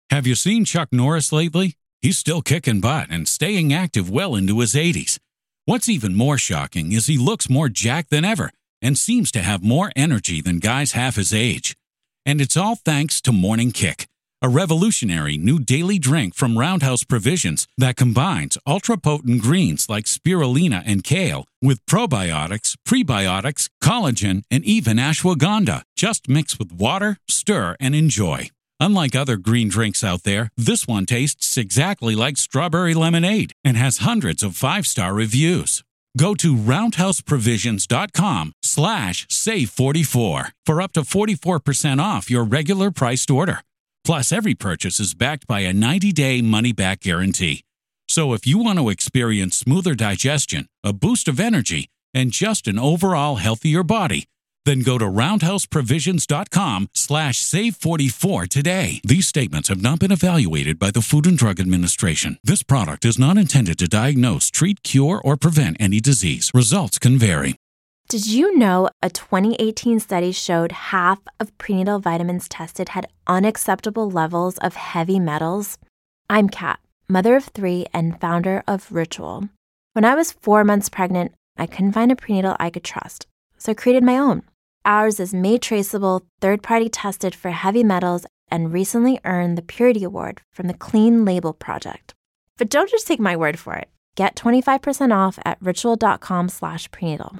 Have you seen Chuck Norris lately? He's still kicking butt and staying active well into his 80s. What's even more shocking is he looks more jacked than ever and seems to have more energy than guys half his age. And it's all thanks to Morning Kick, a revolutionary new daily drink from Roundhouse Provisions that combines ultra-potent greens like spirulina and kale with probiotics, prebiotics, collagen, and even ashwagandha. Just mix with water, stir, and enjoy. Unlike other green drinks out there, this one tastes exactly like strawberry lemonade and has hundreds of 5-star reviews. Go to roundhouseprovisions.com/save44 for up to 44% off your regular priced order. Plus, every purchase is backed by a 90-day money-back guarantee. So if you want to experience smoother digestion, a boost of energy, and just an overall healthier body, then go to roundhouseprovisions.com/save44 today. These statements have not been evaluated by the Food and Drug Administration. This product is not intended to diagnose, treat, cure, or prevent any disease. Results can vary. Did you know a 2018 study showed half of prenatal vitamins tested had unacceptable levels of heavy metals? I'm Kat, mother of 3 and founder of Ritual. When I was 4 months pregnant, I couldn't find a prenatal I could trust, so I created my own. Ours is made traceable, third-party tested for heavy metals, and recently earned the Purity Award from the Clean Label Project. But don't just take my word for it. Get 25% off at ritual.com/prenatal.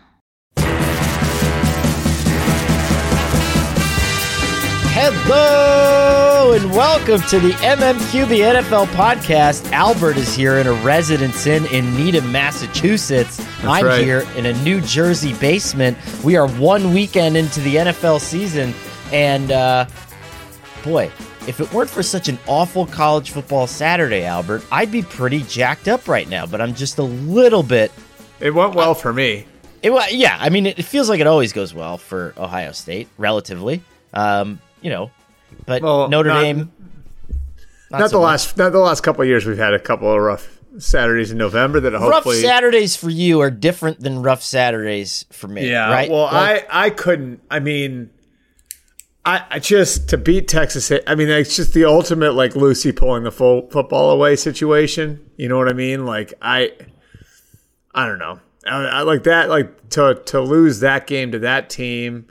Hello and welcome to the MMQB NFL podcast. Albert is here in a residence inn in Needham, Massachusetts. I'm right here in a New Jersey basement. We are 1 weekend into the NFL season, and boy, if it weren't for such an awful college football Saturday, Albert, I'd be pretty jacked up right now, but I'm just a little bit... It went well for me. Yeah, I mean, it feels like it always goes well for Ohio State, relatively. But Notre Dame. Not the last couple of years. We've had a couple of rough Saturdays in November that hopefully. Rough Saturdays for you are different than rough Saturdays for me. Yeah, right. Well, I couldn't. I mean, I just to beat Texas. I mean, it's just the ultimate like Lucy pulling the full football away situation. You know what I mean? Like I don't know. I like that. Like to lose that game to that team.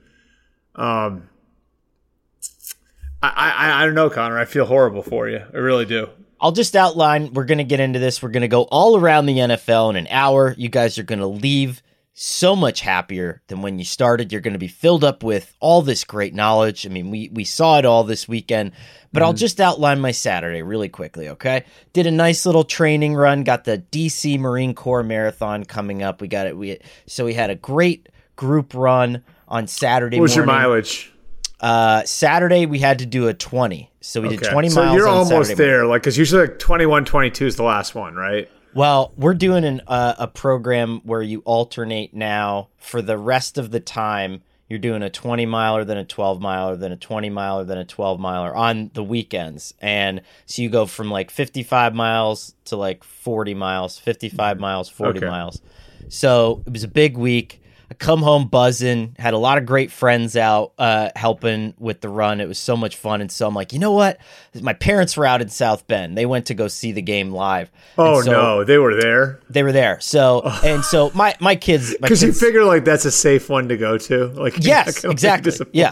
I don't know, Connor. I feel horrible for you. I really do. I'll just outline. We're going to get into this. We're going to go all around the NFL in an hour. You guys are going to leave so much happier than when you started. You're going to be filled up with all this great knowledge. I mean, we saw it all this weekend, but I'll just outline my Saturday really quickly, okay? Did a nice little training run. Got the DC Marine Corps Marathon coming up. We had a great group run on Saturday morning. What was your mileage? Saturday we had to do a 20, so we did 20 miles. So you're on almost Saturday there, like because usually like 21, 22 is the last one, right? Well, we're doing a program where you alternate now for the rest of the time. You're doing a 20 miler, then a 12 miler, then a 20 miler, then a 12 miler on the weekends, and so you go from like 55 miles to like 40 miles, 55 miles, 40 miles. So it was a big week. I come home buzzing, had a lot of great friends out helping with the run. It was so much fun. And so I'm like, you know what? My parents were out in South Bend. They went to go see the game live. Oh, no. They were there? They were there. So, and so my kids... Because you figure like that's a safe one to go to. Like, yes, exactly. Yeah.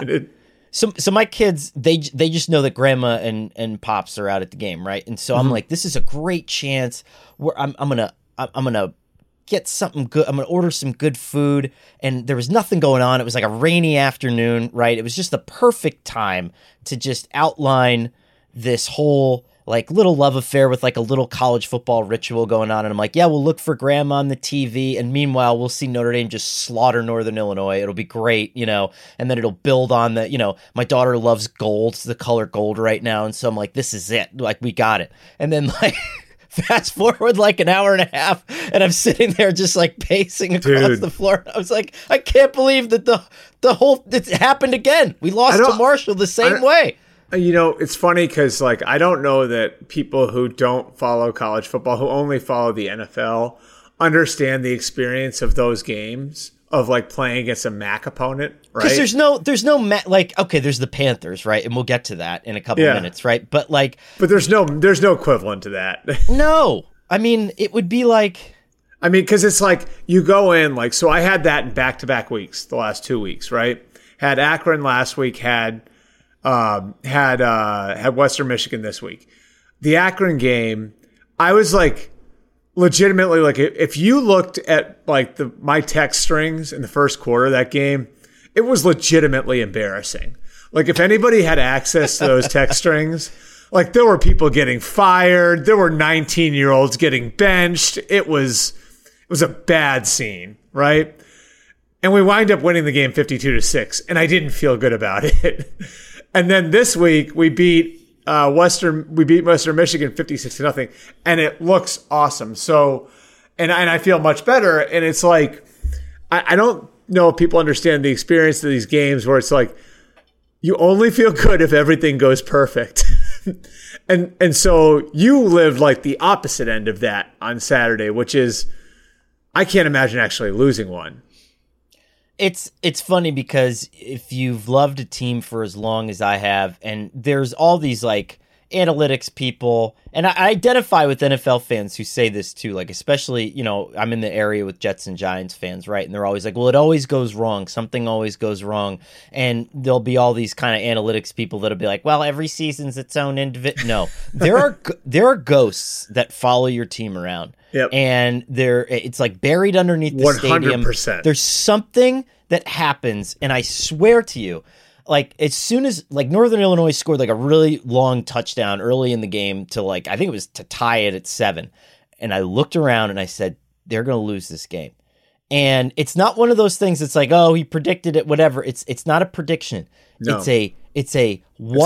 So my kids, they just know that grandma and pops are out at the game, right? And so I'm like, this is a great chance where I'm gonna get something good. I'm going to order some good food. And there was nothing going on. It was like a rainy afternoon, right? It was just the perfect time to just outline this whole like little love affair with like a little college football ritual going on. And I'm like, yeah, we'll look for grandma on the TV. And meanwhile, we'll see Notre Dame just slaughter Northern Illinois. It'll be great, and then it'll build on the, my daughter loves gold. It's the color gold right now. And so I'm like, this is it. Like, we got it. And then like... Fast forward like an hour and a half, and I'm sitting there just like pacing across the floor. I was like, I can't believe that the whole it happened again. We lost to Marshall the same way. It's funny because like I don't know that people who don't follow college football, who only follow the NFL, understand the experience of those games of like playing against a MAC opponent, Because there's there's the Panthers, right? And we'll get to that in a couple minutes, right? But there's no equivalent to that. No, I mean, it would be like, because it's like you go in so I had that in back-to-back weeks, the last 2 weeks, right? Had Akron last week, had Western Michigan this week. The Akron game, I was legitimately if you looked at my text strings in the first quarter of that game, it was legitimately embarrassing. If anybody had access to those text strings, there were people getting fired, there were 19-year-olds getting benched. It was a bad scene, right? And we wind up winning the game 52-6, and I didn't feel good about it. And then this week we beat Western Michigan 56-0, and it looks awesome. So, and I feel much better. And it's I don't know if people understand the experience of these games where it's you only feel good if everything goes perfect. and so you lived the opposite end of that on Saturday, which is I can't imagine actually losing one. It's funny because if you've loved a team for as long as I have, and there's all these analytics people, and I identify with NFL fans who say this too, especially, I'm in the area with Jets and Giants fans, right? And they're always well, it always goes wrong. Something always goes wrong. And there'll be all these kind of analytics people that'll be well, every season's its own individual. No, there are ghosts that follow your team around. Yep. And it's buried underneath the 100%. stadium. There's something that happens, and I swear to you, as soon as Northern Illinois scored a really long touchdown early in the game to I think it was to tie it at 7, and I looked around and I said, they're going to lose this game. And it's not one of those things that's oh, he predicted it, whatever. It's not a prediction. No. It's a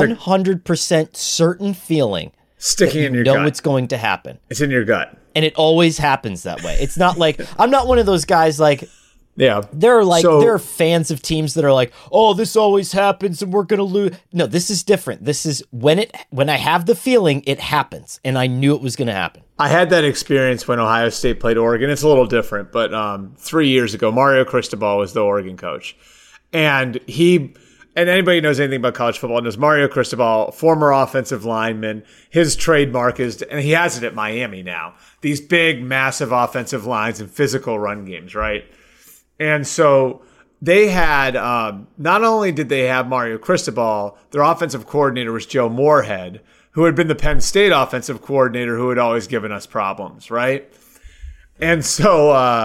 100% certain feeling. Sticking in your gut. You know what's going to happen. It's in your gut. And it always happens that way. It's not I'm not one of those guys yeah. There are fans of teams that are oh, this always happens and we're going to lose. No, this is different. This is when I have the feeling it happens, and I knew it was going to happen. I had that experience when Ohio State played Oregon. It's a little different, but 3 years ago, Mario Cristobal was the Oregon coach. And anybody who knows anything about college football knows Mario Cristobal, former offensive lineman. His trademark is, and he has it at Miami now, these big, massive offensive lines and physical run games, right? And so they had, not only did they have Mario Cristobal, their offensive coordinator was Joe Moorhead, who had been the Penn State offensive coordinator who had always given us problems, right? And so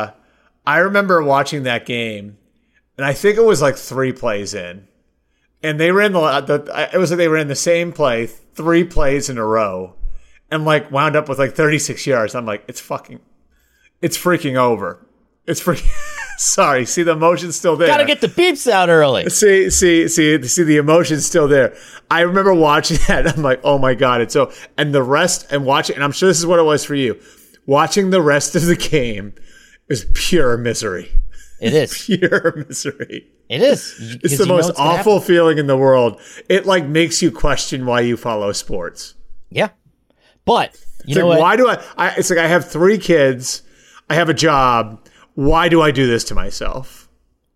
I remember watching that game, and I think it was 3 plays in. And they ran they ran the same play 3 plays in a row, and wound up with 36 yards. I'm it's freaking over. It's freaking. Sorry, see the emotion's still there. Got to get the beeps out early. See the emotion's still there. I remember watching that. I'm oh my God, it's so. And the rest, and watching, and I'm sure this is what it was for you. Watching the rest of the game is pure misery. It is pure misery. It is. It's the most awful feeling in the world. It makes you question why you follow sports. Yeah, but you know what? Why do I? It's I have 3 kids. I have a job. Why do I do this to myself?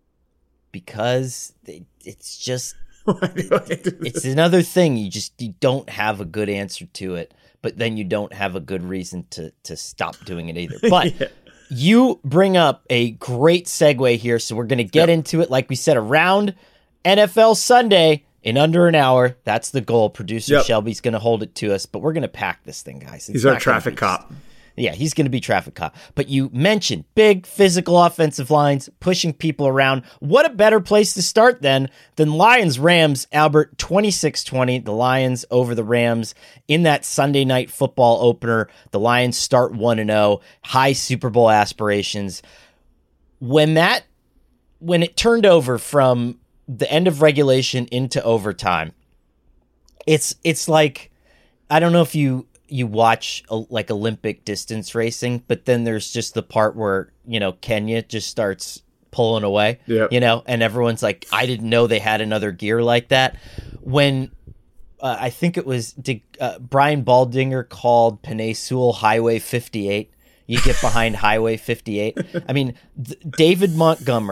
Because it's just it's another thing. You don't have a good answer to it, but then you don't have a good reason to stop doing it either. But yeah. You bring up a great segue here, so we're going to get into it. Like we said, around NFL Sunday in under an hour. That's the goal. Producer Shelby's going to hold it to us, but we're going to pack this thing, guys. He's our traffic cop. Yeah, he's going to be traffic cop. But you mentioned big physical offensive lines, pushing people around. What a better place to start than Lions-Rams, Albert, 26-20. The Lions over the Rams in that Sunday night football opener. The Lions start 1-0, high Super Bowl aspirations. When it turned over from the end of regulation into overtime, it's like, I don't know if you watch like Olympic distance racing, but then there's just the part where, Kenya just starts pulling away, and everyone's like, I didn't know they had another gear like that. When I think it was Brian Baldinger called Penei Sewell Highway 58. You get behind Highway 58. I mean, David Montgomery,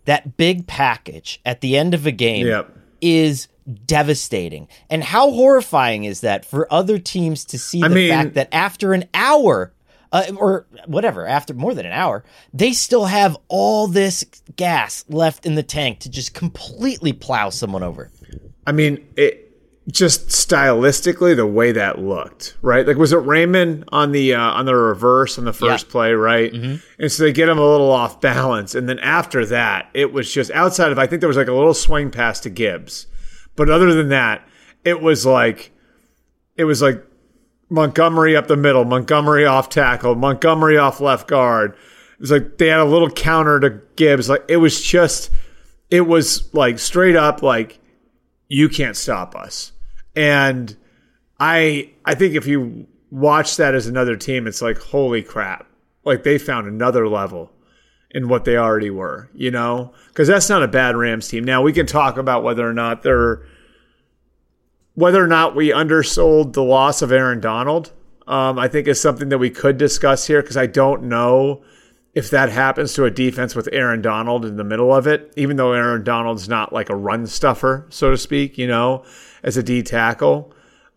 that big package at the end of a game is devastating. And how horrifying is that for other teams to see fact that after an hour or whatever, after more than an hour, they still have all this gas left in the tank to just completely plow someone over. I mean, it just stylistically, the way that looked, right? Like, was it Raymond on the reverse on the first play, right? Mm-hmm. And so they get him a little off balance. And then after that, it was just outside of, I think there was like a little swing pass to Gibbs. But other than that, it was like Montgomery up the middle, Montgomery off tackle, Montgomery off left guard. It was like they had a little counter to Gibbs. Like, it was like straight up like, you can't stop us. And I think if you watch that as another team, it's like, holy crap. Like, they found another level in what they already were, you know? Because that's not a bad Rams team. Now, we can talk about whether or not we undersold the loss of Aaron Donald. I think is something that we could discuss here, because I don't know if that happens to a defense with Aaron Donald in the middle of it, even though Aaron Donald's not like a run stuffer, so to speak, you know, as a D tackle.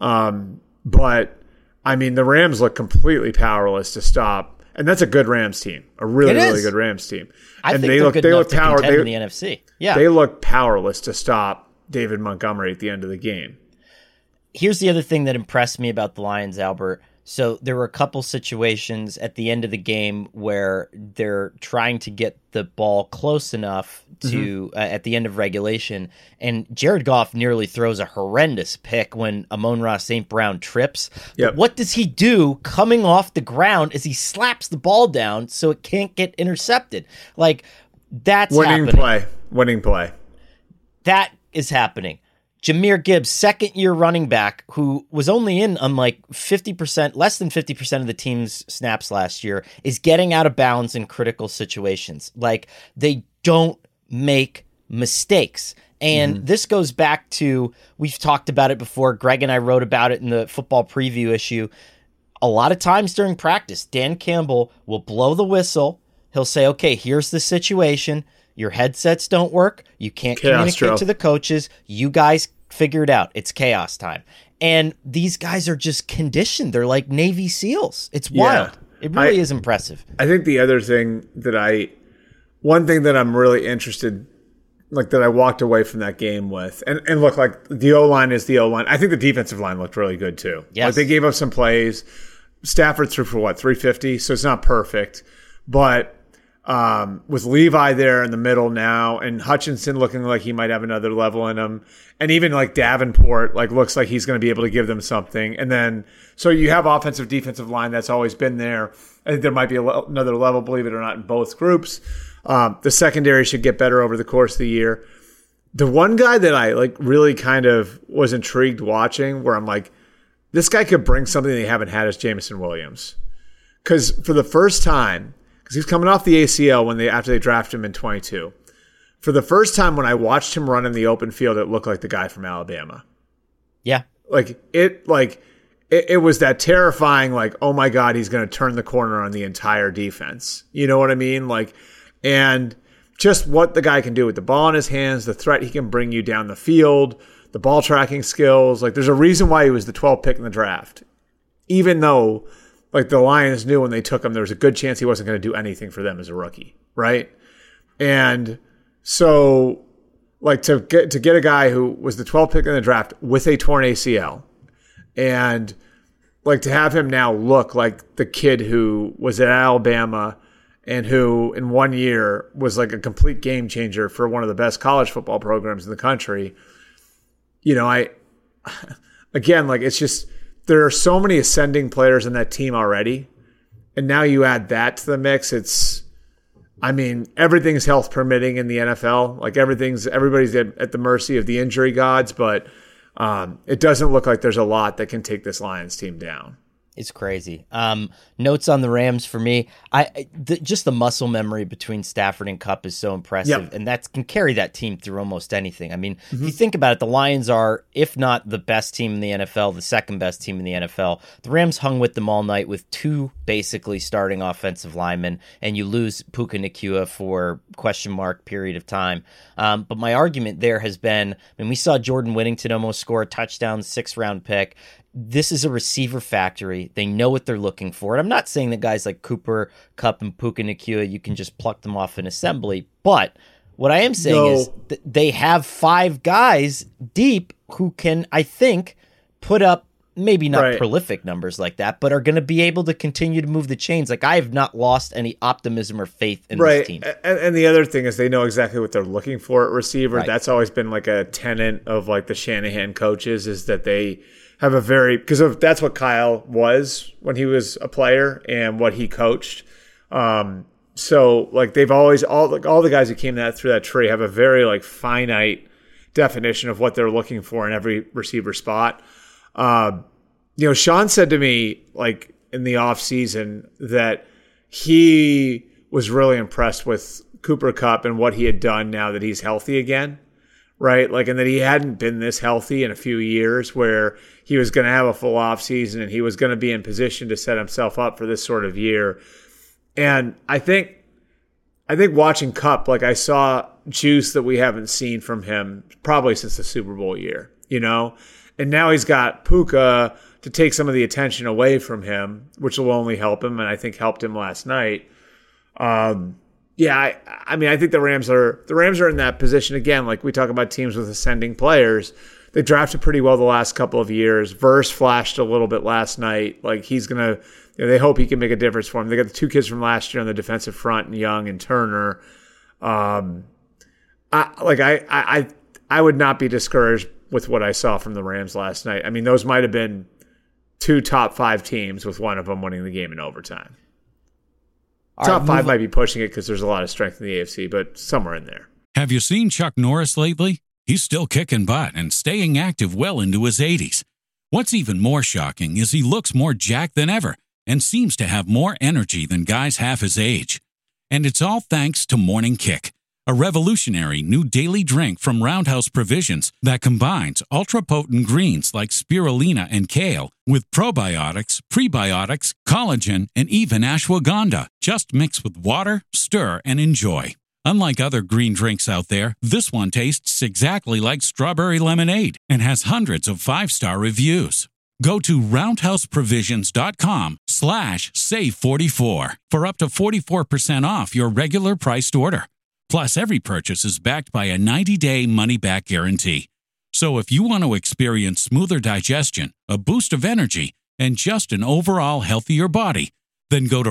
But, I mean, the Rams look completely powerless to stop. And that's a good Rams team, a really good Rams team. I think they look good enough to contend in the NFC. Yeah. They look powerless to stop David Montgomery at the end of the game. Here's the other thing that impressed me about the Lions, Albert. So there were a couple situations at the end of the game where they're trying to get the ball close enough to at the end of regulation, and Jared Goff nearly throws a horrendous pick when Amon-Ra St. Brown trips. Yep. But what does he do coming off the ground is he slaps the ball down so it can't get intercepted. Like, that's winning play. That is happening. Jahmyr Gibbs, second-year running back, who was only in on like 50%, less than 50% of the team's snaps last year, is getting out of bounds in critical situations. Like, they don't make mistakes. And this goes back to, we've talked about it before, Greg and I wrote about it in the football preview issue. A lot of times during practice, Dan Campbell will blow the whistle. He'll say, okay, here's the situation. Your headsets don't work. You can't communicate to the coaches. You guys figure it out. It's chaos time. And these guys are just conditioned. They're like Navy SEALs. It's wild. It really is impressive. I think the other thing one thing that I'm really interested, like, that I walked away from that game with, and look, like, the O-line is the O-line. I think the defensive line looked really good too. Yes. Like, they gave up some plays. Stafford threw for 350, so it's not perfect. But with Levi there in the middle now, and Hutchinson looking like he might have another level in him, and even like Davenport looks like he's going to be able to give them something. And then so you have offensive defensive line that's always been there. I think there might be another level, believe it or not, in both groups. The secondary should get better over the course of the year. The one guy that I really kind of was intrigued watching, where I'm like, this guy could bring something they haven't had, is Jameson Williams, because for the first time. Because he's coming off the ACL after they drafted him in 22. For the first time, when I watched him run in the open field, it looked like the guy from Alabama. Yeah. It was that terrifying, oh my God, he's going to turn the corner on the entire defense. You know what I mean? And just what the guy can do with the ball in his hands, the threat he can bring you down the field, the ball tracking skills. There's a reason why he was the 12th pick in the draft. Even though the Lions knew when they took him, there was a good chance he wasn't going to do anything for them as a rookie, right? And so, to get a guy who was the 12th pick in the draft with a torn ACL, and to have him now look like the kid who was at Alabama and who in 1 year was a complete game changer for one of the best college football programs in the country. It's just, there are so many ascending players in that team already. And now you add that to the mix. Everything's health permitting in the NFL. Everybody's at the mercy of the injury gods, but it doesn't look like there's a lot that can take this Lions team down. It's crazy. Notes on the Rams for me. Just the muscle memory between Stafford and Kupp is so impressive, and that can carry that team through almost anything. I mean, if you think about it, the Lions are, if not the best team in the NFL, the second best team in the NFL. The Rams hung with them all night with two basically starting offensive linemen, and you lose Puka Nacua for question mark period of time. But my argument there has been, we saw Jordan Whittington almost score a touchdown, 6th-round pick. This is a receiver factory. They know what they're looking for. And I'm not saying that guys like Cooper, Kupp, and Puka Nacua, you can just pluck them off in assembly. But what I am saying is that they have 5 guys deep who can, I think, put up maybe not prolific numbers like that, but are going to be able to continue to move the chains. Like, I have not lost any optimism or faith in this team. And the other thing is they know exactly what they're looking for at receiver. Right. That's always been like a tenet of like the Shanahan coaches, is that they have a very, because that's what Kyle was when he was a player and what he coached. So like they've always, all the guys who came through that tree have a very like finite definition of what they're looking for in every receiver spot. Sean said to me like in the off season that he was really impressed with Cooper Kupp and what he had done now that he's healthy again. Right. Like, and that he hadn't been this healthy in a few years, where he was going to have a full off season and he was going to be in position to set himself up for this sort of year. And I think watching Kupp, like I saw juice that we haven't seen from him probably since the Super Bowl year, and now he's got Puka to take some of the attention away from him, which will only help him. And I think helped him last night. I think the Rams are in that position again. Like we talk about teams with ascending players, they drafted pretty well the last couple of years. Verse flashed a little bit last night. Like he's gonna, they hope he can make a difference for them. They got the 2 kids from last year on the defensive front, and Young and Turner. I would not be discouraged with what I saw from the Rams last night. I mean, those might have been 2 top 5 teams, with one of them winning the game in overtime. Top 5 might be pushing it because there's a lot of strength in the AFC, but somewhere in there. Have you seen Chuck Norris lately? He's still kicking butt and staying active well into his 80s. What's even more shocking is he looks more jacked than ever and seems to have more energy than guys half his age. And it's all thanks to Morning Kick, a revolutionary new daily drink from Roundhouse Provisions that combines ultra-potent greens like spirulina and kale with probiotics, prebiotics, collagen, and even ashwagandha. Just mix with water, stir, and enjoy. Unlike other green drinks out there, this one tastes exactly like strawberry lemonade and has hundreds of 5-star reviews. Go to roundhouseprovisions.com/save44 for up to 44% off your regular priced order. Plus, every purchase is backed by a 90-day money-back guarantee. So if you want to experience smoother digestion, a boost of energy, and just an overall healthier body, then go to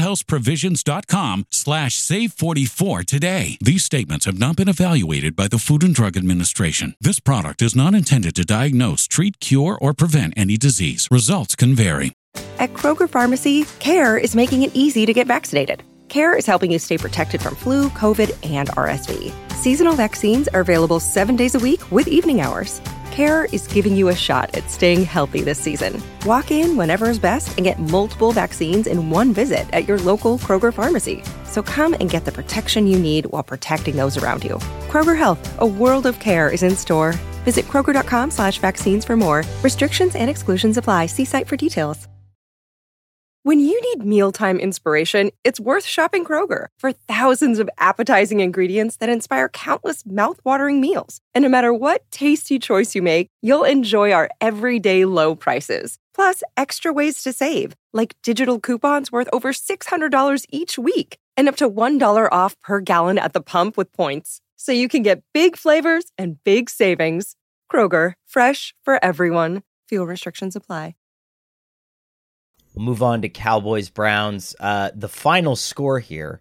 roundhouseprovisions.com/save44 today. These statements have not been evaluated by the Food and Drug Administration. This product is not intended to diagnose, treat, cure, or prevent any disease. Results can vary. At Kroger Pharmacy, CARE is making it easy to get vaccinated. CARE is helping you stay protected from flu, COVID, and RSV. Seasonal vaccines are available 7 days a week with evening hours. CARE is giving you a shot at staying healthy this season. Walk in whenever is best and get multiple vaccines in one visit at your local Kroger pharmacy. So come and get the protection you need while protecting those around you. Kroger Health, a world of care, is in store. Visit Kroger.com/vaccines for more. Restrictions and exclusions apply. See site for details. When you need mealtime inspiration, it's worth shopping Kroger for thousands of appetizing ingredients that inspire countless mouth-watering meals. And no matter what tasty choice you make, you'll enjoy our everyday low prices. Plus, extra ways to save, like digital coupons worth over $600 each week and up to $1 off per gallon at the pump with points. So you can get big flavors and big savings. Kroger, fresh for everyone. Fuel restrictions apply. We'll move on to Cowboys-Browns. The final score here,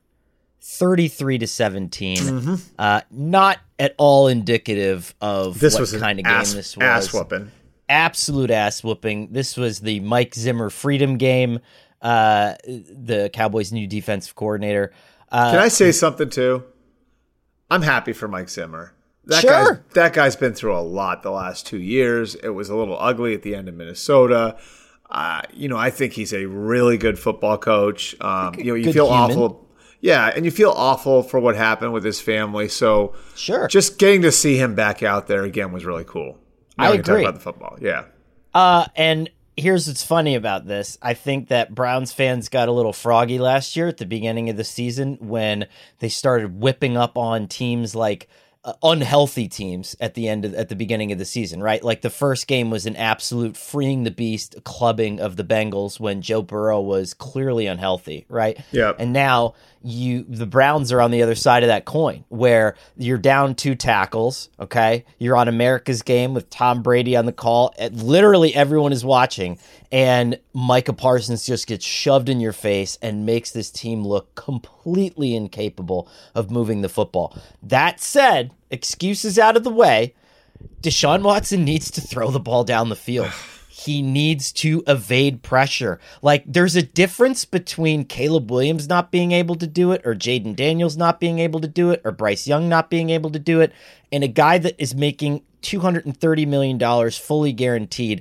33-17. Not at all indicative of what kind of game this was. Ass-whooping. Absolute ass-whooping. This was the Mike Zimmer freedom game, the Cowboys' new defensive coordinator. Can I say something, too? I'm happy for Mike Zimmer. That guy's been through a lot the last 2 years. It was a little ugly at the end of Minnesota. I think he's a really good football coach. You Good feel human. awful. Yeah, and you feel awful for what happened with his family. So Sure. just getting to see him back out there again was really cool. Now I we can talk agree. about the football. Yeah. And here's what's funny about this. I think that Browns fans got a little froggy last year at the beginning of the season when they started whipping up on teams like unhealthy teams at the beginning of the season, right? Like the first game was an absolute freeing the beast clubbing of the Bengals when Joe Burrow was clearly unhealthy, right? Yeah. And now the Browns are on the other side of that coin where you're down 2 tackles, okay? You're on America's Game with Tom Brady on the call. Literally everyone is watching, and Micah Parsons just gets shoved in your face and makes this team look completely incapable of moving the football. That said, excuses out of the way, Deshaun Watson needs to throw the ball down the field. He needs to evade pressure. Like, there's a difference between Caleb Williams not being able to do it, or Jaden Daniels not being able to do it, or Bryce Young not being able to do it, and a guy that is making $230 million fully guaranteed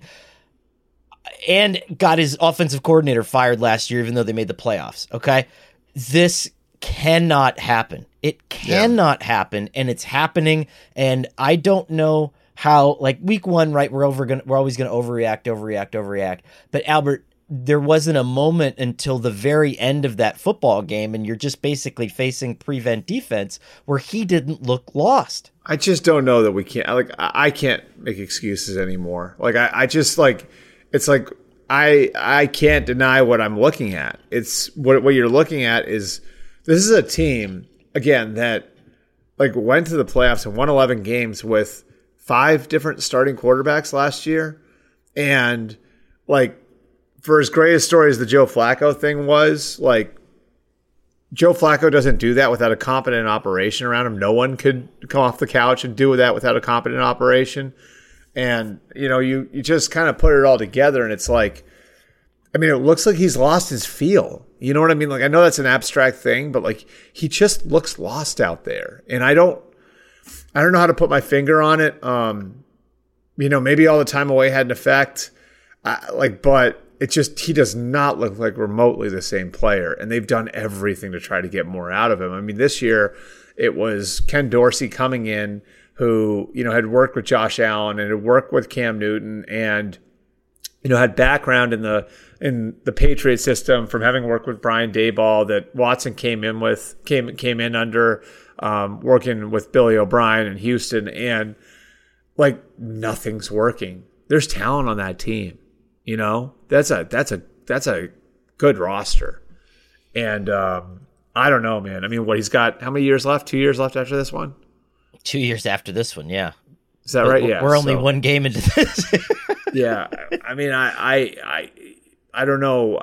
and got his offensive coordinator fired last year, even though they made the playoffs. Okay. This cannot happen. It cannot happen. And it's happening. And I don't know how, like week 1, right? We're always going to overreact. But Albert, there wasn't a moment until the very end of that football game, and you're just basically facing prevent defense where he didn't look lost. I just don't know that we can't. Like, I can't make excuses anymore. Like, I just like, it's like I can't deny what I'm looking at. It's what you're looking at is this is a team again that like went to the playoffs and won 11 games with 5 different starting quarterbacks last year, and like for as great a story as the Joe Flacco thing was, like Joe Flacco doesn't do that without a competent operation around him. No one could come off the couch and do that without a competent operation. And, you just kind of put it all together, and it's like, I mean, it looks like he's lost his feel. You know what I mean? Like, I know that's an abstract thing, but like, he just looks lost out there. And I don't know how to put my finger on it. Maybe all the time away had an effect. But it just, he does not look like remotely the same player. And they've done everything to try to get more out of him. I mean, this year it was Ken Dorsey coming in, who, had worked with Josh Allen and had worked with Cam Newton and, had background in the Patriot system from having worked with Brian Daboll that Watson came in under, working with Billy O'Brien in Houston, and like nothing's working. There's talent on that team. That's a good roster. And, I don't know, man. I mean, he's got how many years left? 2 years left after this one? 2 years after this one, yeah. Is that right? Yeah. We're only one game into this. Yeah. I mean, I don't know.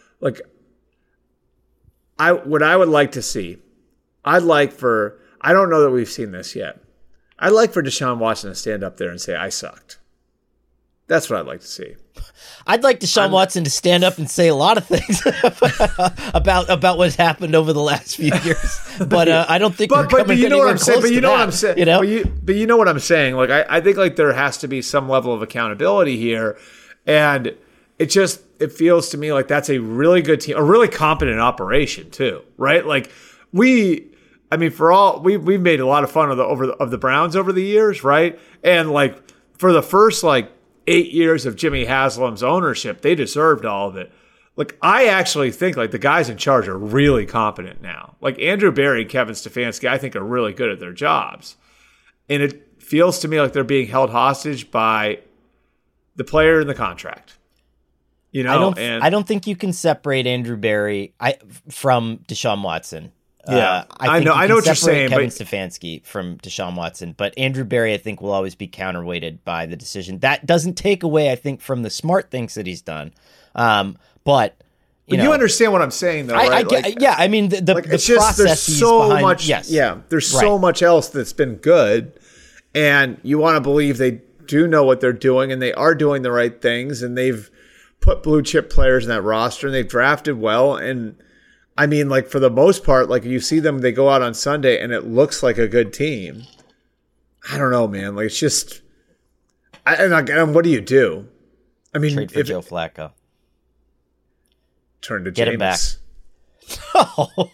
What I would like to see, I don't know that we've seen this yet. I'd like for Deshaun Watson to stand up there and say, I sucked. That's what I'd like to see. I'd like Deshaun Watson to stand up and say a lot of things about what's happened over the last few years, but I don't think. But you know what I'm saying. But you know what I'm saying. But you know what I'm saying. Like I think like there has to be some level of accountability here, and it feels to me like that's a really good team, a really competent operation too, right? Like we've made a lot of fun of the Browns over the years, right? And like for the first 8 years of Jimmy Haslam's ownership, they deserved all of it. Like, I actually think, the guys in charge are really competent now. Like, Andrew Berry and Kevin Stefanski, I think, are really good at their jobs. And it feels to me like they're being held hostage by the player and the contract. I don't think you can separate Andrew Berry from Deshaun Watson. Yeah, I know what you're saying. Kevin Stefanski from Deshaun Watson, but Andrew Berry, I think, will always be counterweighted by the decision. That doesn't take away, I think, from the smart things that he's done. But you understand what I'm saying, though, right? I mean, the process. There's so behind, much. Yes, there's so much else that's been good, and you want to believe they do know what they're doing, and they are doing the right things, and they've put blue chip players in that roster, and they've drafted well, and. I mean, for the most part, you see them, they go out on Sunday and it looks like a good team. I don't know, man. It's just, and what do you do? I mean, trade for Joe Flacco. turn to Get Jameis. it back. Oh.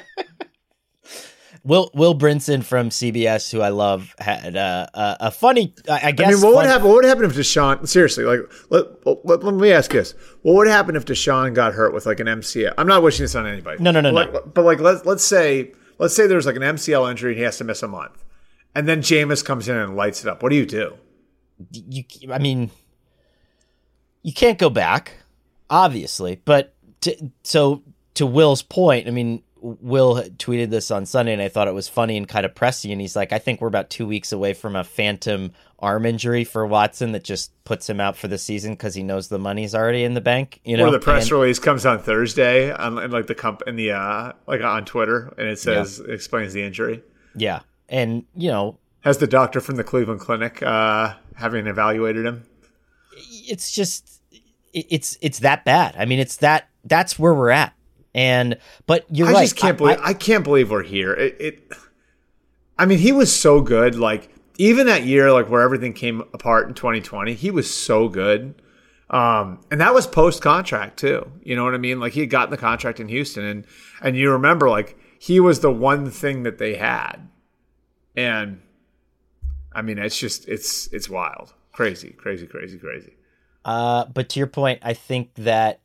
Will Brinson from CBS, who I love, had a funny, I guess. I mean, what would happen if Deshaun? Seriously, like let me ask this: what would happen if Deshaun got hurt with like an MCL? I'm not wishing this on anybody. No. But like, let's say there's like an MCL injury and he has to miss a month, and then Jameis comes in and lights it up. What do you do? I mean, you can't go back, obviously. But to Will's point, I mean, Will tweeted this on Sunday, and I thought it was funny and kind of pressy. And he's like, I think we're about 2 weeks away from a phantom arm injury for Watson that just puts him out for the season because he knows the money's already in the bank. You know, or the press release comes on Thursday on like like on Twitter, and it says it explains the injury. Yeah, and has the doctor from the Cleveland Clinic having evaluated him? It's just it's that bad. I mean, that's where we're at. But you're right. I can't believe we're here. I mean, he was so good. Like even that year, like where everything came apart in 2020, he was so good. And that was post contract too. You know what I mean? Like he had gotten the contract in Houston, and you remember like he was the one thing that they had. And I mean, it's just it's wild, crazy. But to your point, I think that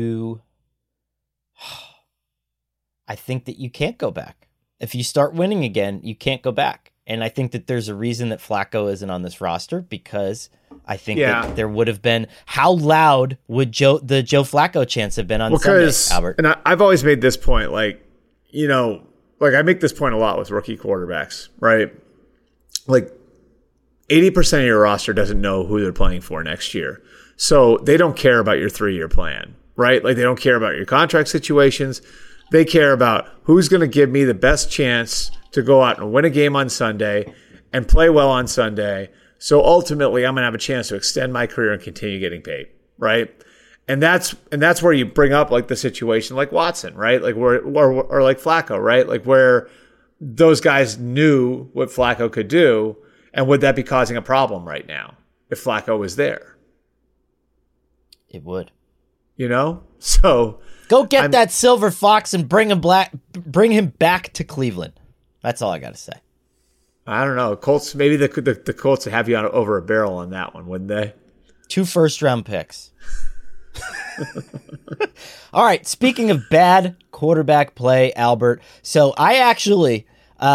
you can't go back. If you start winning again, you can't go back. And I think that there's a reason that Flacco isn't on this roster, because I think that there would have been. How loud would the Joe Flacco chants have been on Sunday, Albert? And I've always made this point, like I make this point a lot with rookie quarterbacks, right? Like 80% of your roster doesn't know who they're playing for next year. So they don't care about your 3-year plan, right? Like they don't care about your contract situations. They care about who's going to give me the best chance to go out and win a game on Sunday and play well on Sunday. So ultimately, I'm going to have a chance to extend my career and continue getting paid, right? And that's where you bring up like the situation like Watson, right? Like or like Flacco, right? Like where those guys knew what Flacco could do, and would that be causing a problem right now if Flacco was there? It would. So go get that silver fox and bring him back to Cleveland. That's all I got to say. I don't know. Colts, maybe the Colts would have you over a barrel on that one, wouldn't they? 2 first-round picks. All right. Speaking of bad quarterback play, Albert. So I actually,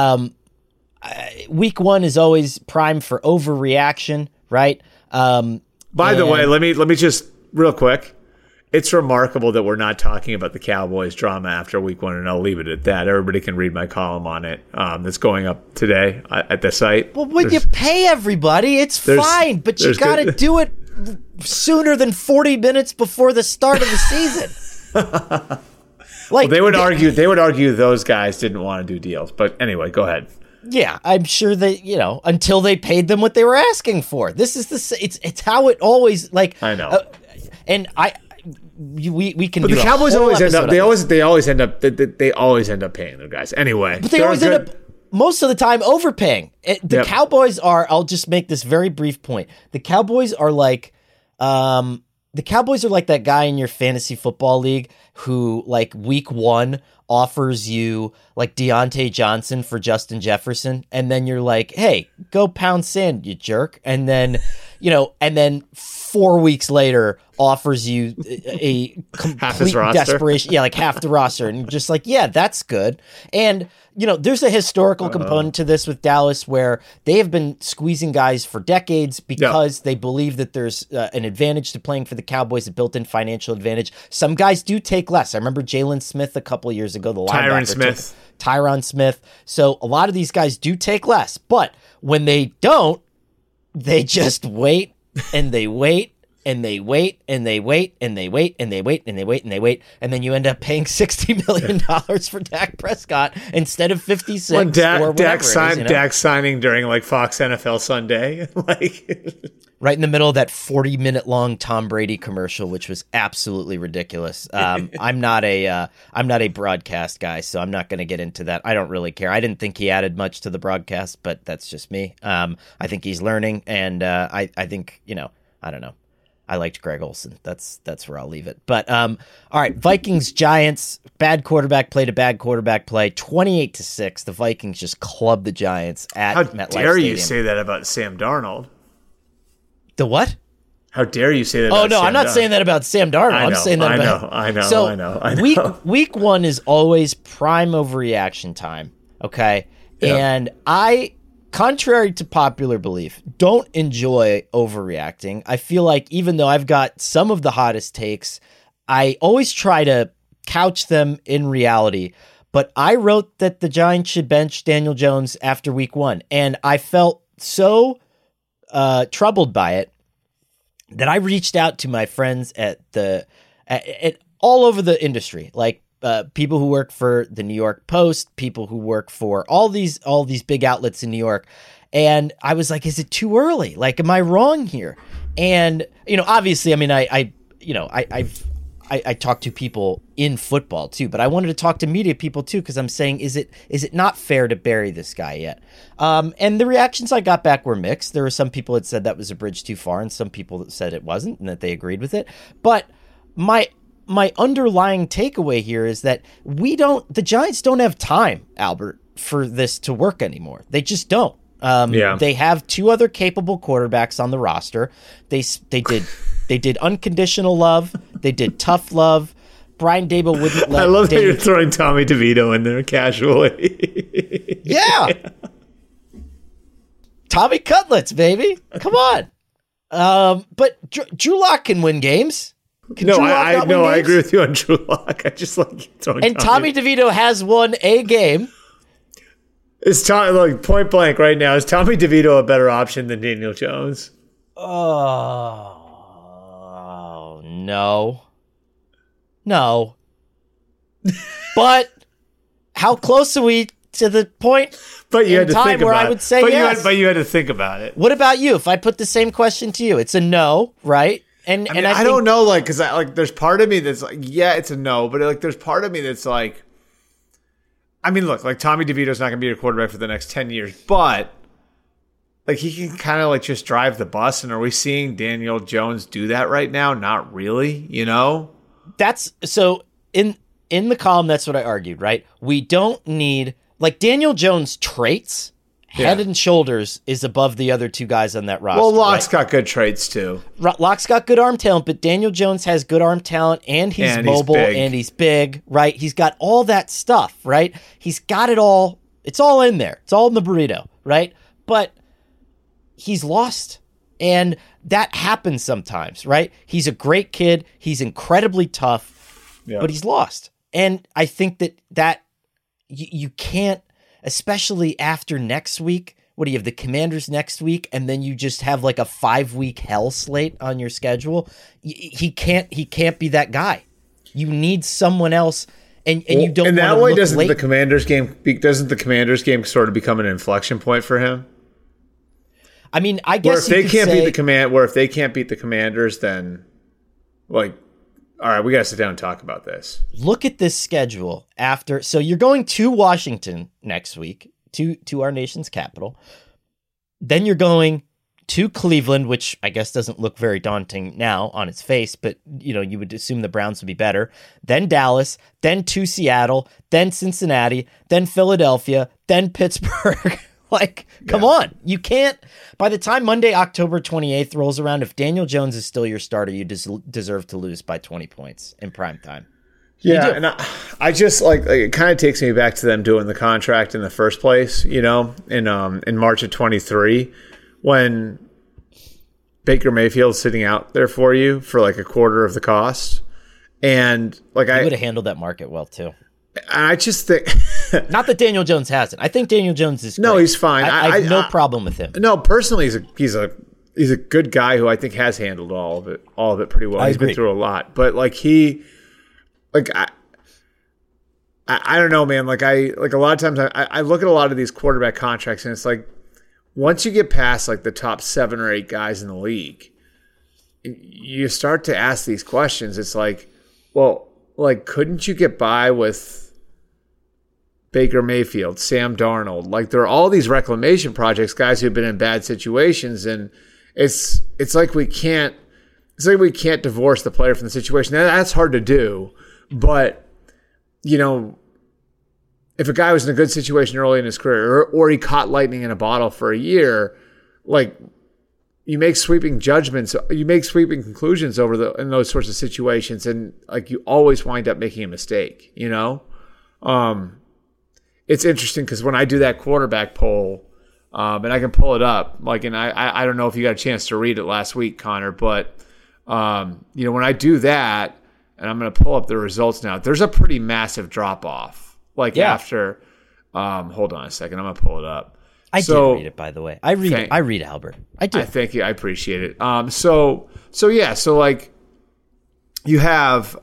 week 1 is always prime for overreaction, right? By the way, let me just real quick. It's remarkable that we're not talking about the Cowboys drama after week 1, and I'll leave it at that. Everybody can read my column on it that's going up today at the site. Well, when you pay everybody, it's fine, but you got to do it sooner than 40 minutes before the start of the season. Well, they would argue those guys didn't want to do deals. But anyway, go ahead. Yeah, I'm sure that, until they paid them what they were asking for. This is it's how it always I know. And we can. But the Cowboys always end up. They always end up paying their guys anyway. But they always end up most of the time overpaying. Cowboys are. I'll just make this very brief point. The Cowboys are like, that guy in your fantasy football league who like week 1 offers you like Deontay Johnson for Justin Jefferson, and then you're like, hey, go pound sand, you jerk, and then 4 weeks later offers you a complete desperation. Yeah, like half the roster. And you're just like, yeah, that's good. And, there's a historical component to this with Dallas where they have been squeezing guys for decades because they believe that there's an advantage to playing for the Cowboys, a built-in financial advantage. Some guys do take less. I remember Jalen Smith a couple of years ago, the linebacker. Tyron Smith. So a lot of these guys do take less. But when they don't, they just wait and they wait and they wait and they wait and they wait and they wait and they wait and they wait, and then you end up paying $60 million for Dak Prescott instead of 56. When Dak signing during like Fox NFL Sunday, like right in the middle of that 40-minute long Tom Brady commercial, which was absolutely ridiculous. I'm not a broadcast guy, so I'm not going to get into that. I don't really care. I didn't think he added much to the broadcast, but that's just me. I think he's learning, and I think I don't know. I liked Greg Olsen. That's where I'll leave it. But all right, Vikings Giants, bad quarterback play to bad quarterback play, 28-6. The Vikings just clubbed the Giants at MetLife Stadium. How dare you say that about Sam Darnold? The what? How dare you say that? Oh no, I'm not saying that about Sam Darnold. I'm saying that about. I know. So week 1 is always prime overreaction time. Okay, yeah. And I, contrary to popular belief, don't enjoy overreacting. I feel like even though I've got some of the hottest takes, I always try to couch them in reality. But I wrote that the Giants should bench Daniel Jones after week 1, and I felt so troubled by it that I reached out to my friends at all over the industry, like people who work for the New York Post, people who work for all these big outlets in New York. And I was like, is it too early? Like, am I wrong here? And, obviously, I mean, I talk to people in football too, but I wanted to talk to media people too, because I'm saying, is it not fair to bury this guy yet? And the reactions I got back were mixed. There were some people that said that was a bridge too far, and some people that said it wasn't, and that they agreed with it. But my underlying takeaway here is that the Giants don't have time, Albert, for this to work anymore. They just don't. They have 2 other capable quarterbacks on the roster. They did unconditional love. They did tough love. Brian Daboll wouldn't let. I love that you're throwing Tommy DeVito in there casually. Yeah. Tommy Cutlets, baby. Come on. But Drew Lock can win games. I agree with you on Drew Lock. I just like throwing. And Tommy DeVito has won a game. Is point blank right now? Is Tommy DeVito a better option than Daniel Jones? Oh no. But how close are we to the point? But you had to think about it. Where I would say yes. But you had to think about it. What about you? If I put the same question to you, it's a no, right? And I don't know, because there's part of me that's like, yeah, it's a no, but there's part of me that's like, I mean, look, Tommy DeVito's not going to be your quarterback for the next 10 years, but he can kind of just drive the bus. And are we seeing Daniel Jones do that right now? Not really, That's so in the column. That's what I argued, right? We don't need Daniel Jones traits. Head and shoulders is above the other 2 guys on that roster. Well, Locke's got good traits too. Locke's got good arm talent, but Daniel Jones has good arm talent, and he's mobile, and he's big, right? He's got all that stuff, right? He's got it all. It's all in there. It's all in the burrito, right? But he's lost, and that happens sometimes, right? He's a great kid. He's incredibly tough, but he's lost. And I think that you can't, especially after next week. What do you have? The Commanders next week, and then you just have a 5-week hell slate on your schedule. He can't be that guy. You need someone else, and you don't. And that way, doesn't the Commanders game sort of become an inflection point for him? I mean, I guess where if they can't beat the Commanders, then all right, we got to sit down and talk about this. Look at this schedule after. So you're going to Washington next week, to our nation's capital. Then you're going to Cleveland, which I guess doesn't look very daunting now on its face, but you would assume the Browns would be better. Then Dallas, then to Seattle, then Cincinnati, then Philadelphia, then Pittsburgh. Come on. You can't. By the time Monday, October 28th rolls around, if Daniel Jones is still your starter, you deserve to lose by 20 points in prime time. Yeah, and I just it kind of takes me back to them doing the contract in the first place, in March of 23, when Baker Mayfield's sitting out there for you for a quarter of the cost. And he would have handled that market well too. I just think not that Daniel Jones hasn't. I think Daniel Jones is great. No, he's fine. I have no problem with him. No, personally, he's a good guy who I think has handled all of it pretty well. He's been through a lot, but I don't know, man. A lot of times I look at a lot of these quarterback contracts, and it's once you get past the top 7 or 8 guys in the league, you start to ask these questions. It's couldn't you get by with Baker Mayfield, Sam Darnold? There are all these reclamation projects, guys who've been in bad situations, and it's we can't it's like we can't divorce the player from the situation. That's hard to do. But, you know, if a guy was in a good situation early in his career or he caught lightning in a bottle for a year, like, you make sweeping judgments, you make sweeping conclusions in those sorts of situations, and like you always wind up making a mistake, you know? It's interesting because when I do that quarterback poll, and I can pull it up, like, and I don't know if you got a chance to read it last week, Connor, but you know, when I do that, and I'm going to pull up the results now, there's a pretty massive drop off. Like after, hold on a second, I'm going to pull it up. I did read it, by the way. I read Albert. I do. Thank you. I appreciate it. So like you have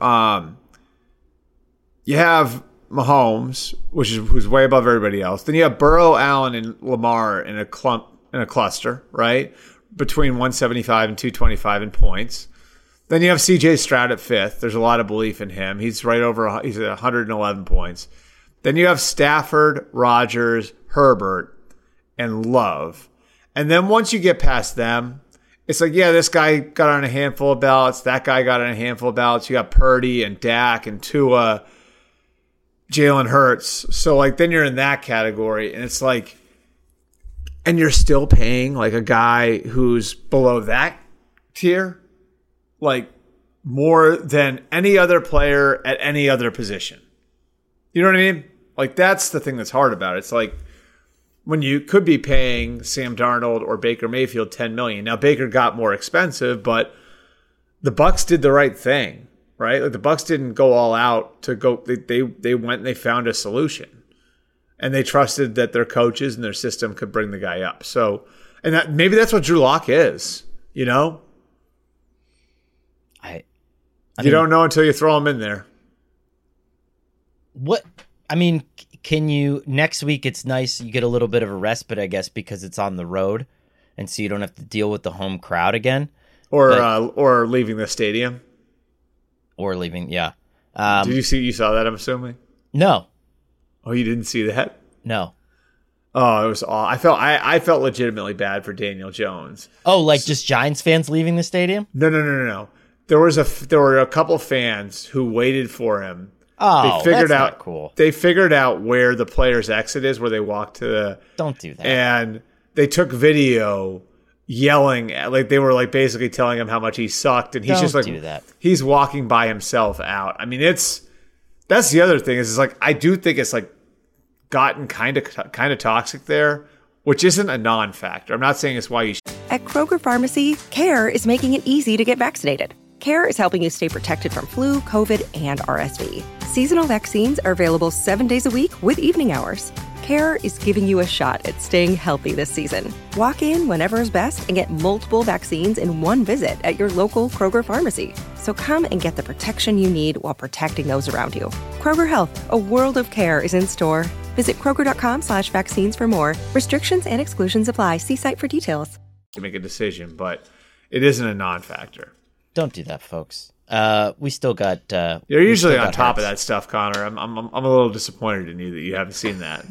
Mahomes, who's way above everybody else. Then you have Burrow, Allen, and Lamar in a cluster, right? Between 175 and 225 in points. Then you have CJ Stroud at 5th. There's a lot of belief in him. He's he's at 111 points. Then you have Stafford, Rodgers, Herbert, and Love. And then once you get past them, it's like, yeah, this guy got on a handful of ballots. That guy got on a handful of ballots. You got Purdy and Dak and Tua, Jalen Hurts. So, like, then you're in that category. And it's like, and you're still paying, like, a guy who's below that tier, like, more than any other player at any other position. You know what I mean? Like, that's the thing that's hard about it. It's like, when you could be paying Sam Darnold or Baker Mayfield $10 million. Now, Baker got more expensive, but the Bucs did the right thing, right? Like, the Bucs didn't go all out to go. They went and they found a solution, and they trusted that their coaches and their system could bring the guy up. So, and maybe that's what Drew Lock is. You know, I mean, you don't know until you throw him in there. What I mean. Can you, next week it's nice, you get a little bit of a respite, I guess, because it's on the road, and so you don't have to deal with the home crowd again. Or leaving the stadium. Or leaving, yeah. You saw that, I'm assuming? No. Oh, you didn't see that? No. Oh, it was awful. I felt legitimately bad for Daniel Jones. Oh, like just Giants fans leaving the stadium? No. There were a couple fans who waited for him. Oh, that's not cool. They figured out where the player's exit is, where they walk to the... Don't do that. And they took video yelling, like they were like basically telling him how much he sucked, and he's just like... do that. He's walking by himself out. I mean, that's the other thing is like, I do think it's like gotten kind of toxic there, which isn't a non-factor. I'm not saying it's why you should. At Kroger Pharmacy, CARE is making it easy to get vaccinated. CARE is helping you stay protected from flu, COVID, and RSV. Seasonal vaccines are available 7 days a week with evening hours. CARE is giving you a shot at staying healthy this season. Walk in whenever is best and get multiple vaccines in one visit at your local Kroger pharmacy. So come and get the protection you need while protecting those around you. Kroger Health, a world of care is in store. Visit Kroger.com/vaccines for more. Restrictions and exclusions apply. See site for details. To make a decision, but it isn't a non-factor. Don't do that, folks. We still got... You're usually on top of that stuff, Connor. I'm a little disappointed in you that you haven't seen that.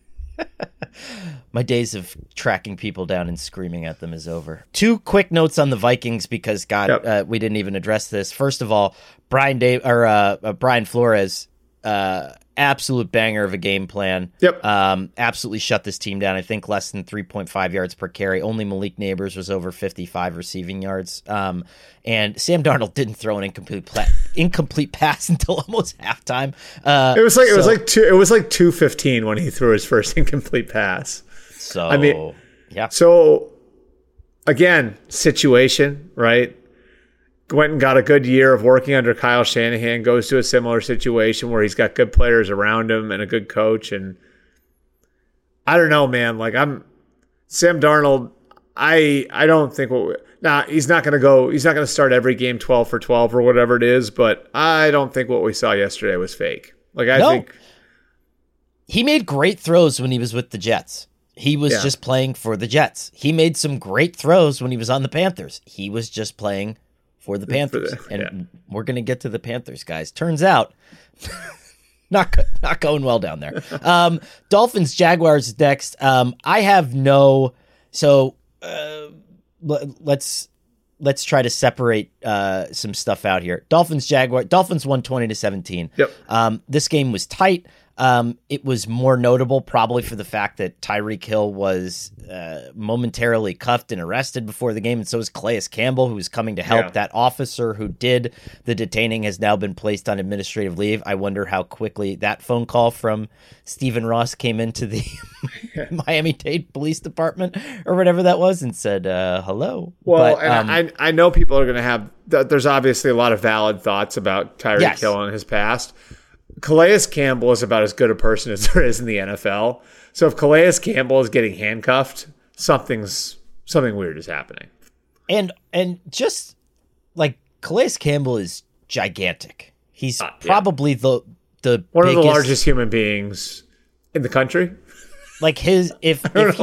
My days of tracking people down and screaming at them is over. 2 quick notes on the Vikings because, God, we didn't even address this. First of all, Brian Flores, absolute banger of a game plan. Yep. Absolutely shut this team down. I think less than 3.5 yards per carry. Only Malik Neighbors was over 55 receiving yards. And Sam Darnold didn't throw an incomplete pass until almost halftime. It was like 2:15 when he threw his first incomplete pass. So I mean, yeah. So again, situation, right? Went and got a good year of working under Kyle Shanahan, goes to a similar situation where he's got good players around him and a good coach. And I don't know, man. Like Sam Darnold, I don't think he's not going to start every game 12 for 12 or whatever it is, but I don't think what we saw yesterday was fake. Like I think he made great throws when he was with the Jets. He was just playing for the Jets. He made some great throws when he was on the Panthers. He was just playing for the Panthers. We're going to get to the Panthers, guys. Turns out, not going well down there. Dolphins, Jaguars let's let's try to separate some stuff out here. Dolphins won 20-17. Yep. This game was tight. It was more notable probably for the fact that Tyreek Hill was momentarily cuffed and arrested before the game, and so was Calais Campbell, who was coming to help. That officer who did the detaining has now been placed on administrative leave. I wonder how quickly that phone call from Stephen Ross came into the Miami-Dade Police Department or whatever that was and said, hello. Well, and I know people are going to have – there's obviously a lot of valid thoughts about Tyreek Hill and his past. Calais Campbell is about as good a person as there is in the NFL. So if Calais Campbell is getting handcuffed, something weird is happening. And just like Calais Campbell is gigantic. He's probably the one of the largest human beings in the country. Like if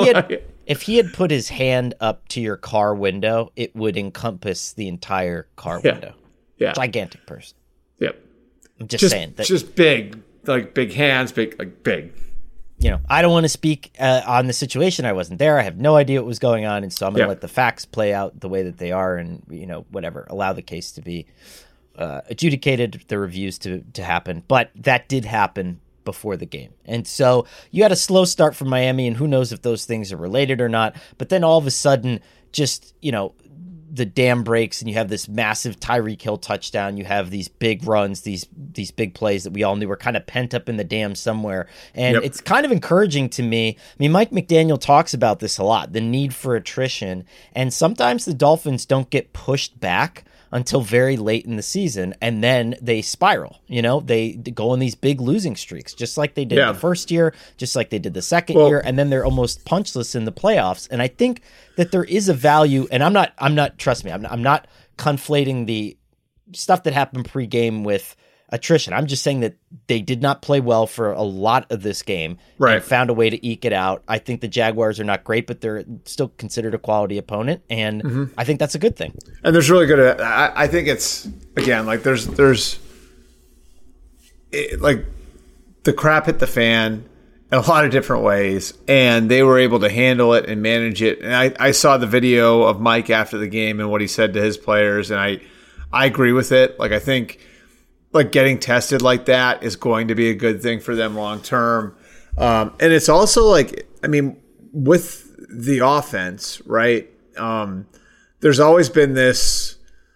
he had put his hand up to your car window, it would encompass the entire car window. Yeah. Gigantic person. Yep. I'm just saying that, just big, like big hands, big. You know, I don't want to speak on the situation. I wasn't there. I have no idea what was going on, and so I'm going to let the facts play out the way that they are, and whatever, allow the case to be adjudicated, the reviews to happen. But that did happen before the game, and so you had a slow start from Miami, and who knows if those things are related or not. But then all of a sudden, just the dam breaks and you have this massive Tyreek Hill touchdown. You have these big runs, these big plays that we all knew were kind of pent up in the dam somewhere. And it's kind of encouraging to me. I mean, Mike McDaniel talks about this a lot, the need for attrition. And sometimes the Dolphins don't get pushed back until very late in the season, and then they spiral. They go on these big losing streaks, just like they did the first year, just like they did the second year, and then they're almost punchless in the playoffs. And I think that there is a value, and I'm not. Trust me, I'm not conflating the stuff that happened pregame with attrition. I'm just saying that they did not play well for a lot of this game, and found a way to eke it out. I think the Jaguars are not great, but they're still considered a quality opponent, and I think that's a good thing. And there's really good. I think it's again like there's like the crap hit the fan in a lot of different ways, and they were able to handle it and manage it. And I saw the video of Mike after the game and what he said to his players, and I agree with it. Like I think. Like getting tested like that is going to be a good thing for them long term. And it's also like, I mean, with the offense, right? There's always been this,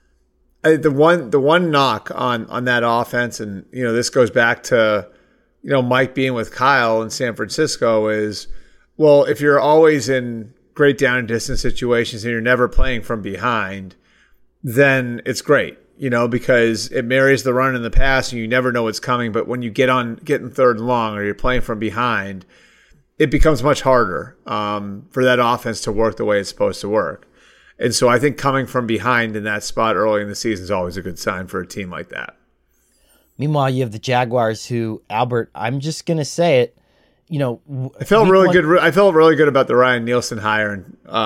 the one knock on that offense. And, this goes back to, Mike being with Kyle in San Francisco is, well, if you're always in great down and distance situations and you're never playing from behind, then it's great. Because it marries the run in the pass and you never know what's coming. But when you getting third and long or you're playing from behind, it becomes much harder for that offense to work the way it's supposed to work. And so I think coming from behind in that spot early in the season is always a good sign for a team like that. Meanwhile, you have the Jaguars who, Albert, I'm just going to say it, I felt really good. I felt really good about the Ryan Nielsen hire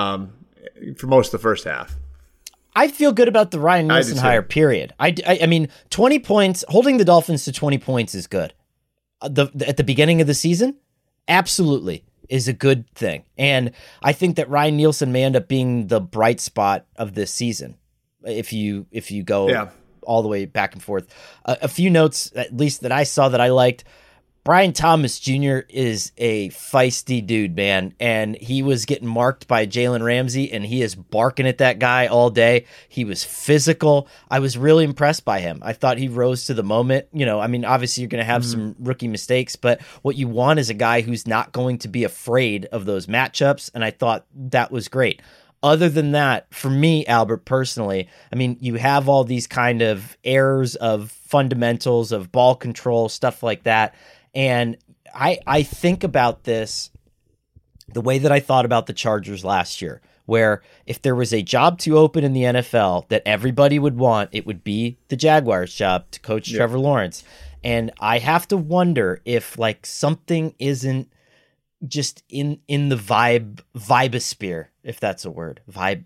for most of the first half. I feel good about the Ryan Nielsen hire, period. I mean, 20 points, holding the Dolphins to 20 points is good. At the beginning of the season, absolutely is a good thing. And I think that Ryan Nielsen may end up being the bright spot of this season if you go all the way back and forth. A few notes, at least that I saw that I liked. Brian Thomas Jr. is a feisty dude, man, and he was getting marked by Jalen Ramsey, and he is barking at that guy all day. He was physical. I was really impressed by him. I thought he rose to the moment. Obviously you're going to have some rookie mistakes, but what you want is a guy who's not going to be afraid of those matchups, and I thought that was great. Other than that, for me, Albert, personally, you have all these kind of errors of fundamentals, of ball control, stuff like that. And I think about this the way that I thought about the Chargers last year, where if there was a job to open in the NFL that everybody would want, it would be the Jaguars' job to coach Trevor Lawrence. And I have to wonder if like something isn't just in the vibosphere, if that's a word,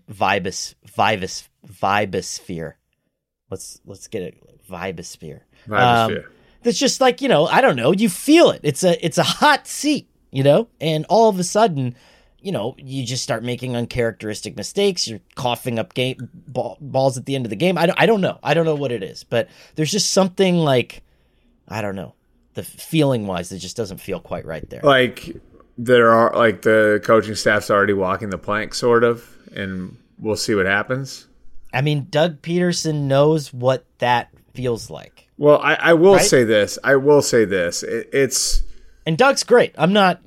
vibosphere. Let's get it, vibosphere. It's just like, I don't know, you feel it. It's a hot seat, and all of a sudden, you just start making uncharacteristic mistakes. You're coughing up balls at the end of the game. I don't know. I don't know what it is, but there's just something like, I don't know, the feeling wise, that just doesn't feel quite right there. Like there are like the coaching staff's already walking the plank sort of, and we'll see what happens. I mean, Doug Peterson knows what that feels like. Well, I will right? say this. It's and Doug's great. I'm not,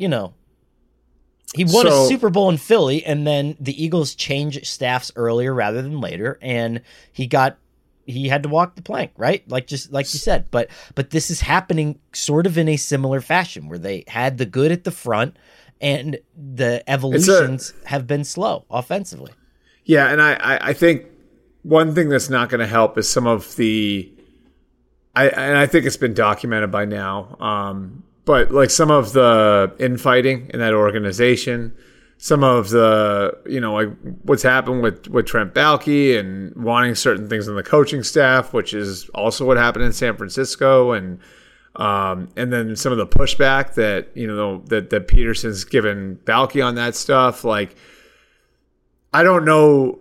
he won a Super Bowl in Philly, and then the Eagles changed staffs earlier rather than later, and he had to walk the plank, right? Like you said. But this is happening sort of in a similar fashion, where they had the good at the front, and the evolutions have been slow offensively. Yeah, and I think one thing that's not going to help is some of the, and I think it's been documented by now. But like some of the infighting in that organization, some of the, like what's happened with Trent Baalke and wanting certain things in the coaching staff, which is also what happened in San Francisco. And then some of the pushback that, that Peterson's given Baalke on that stuff. Like, I don't know.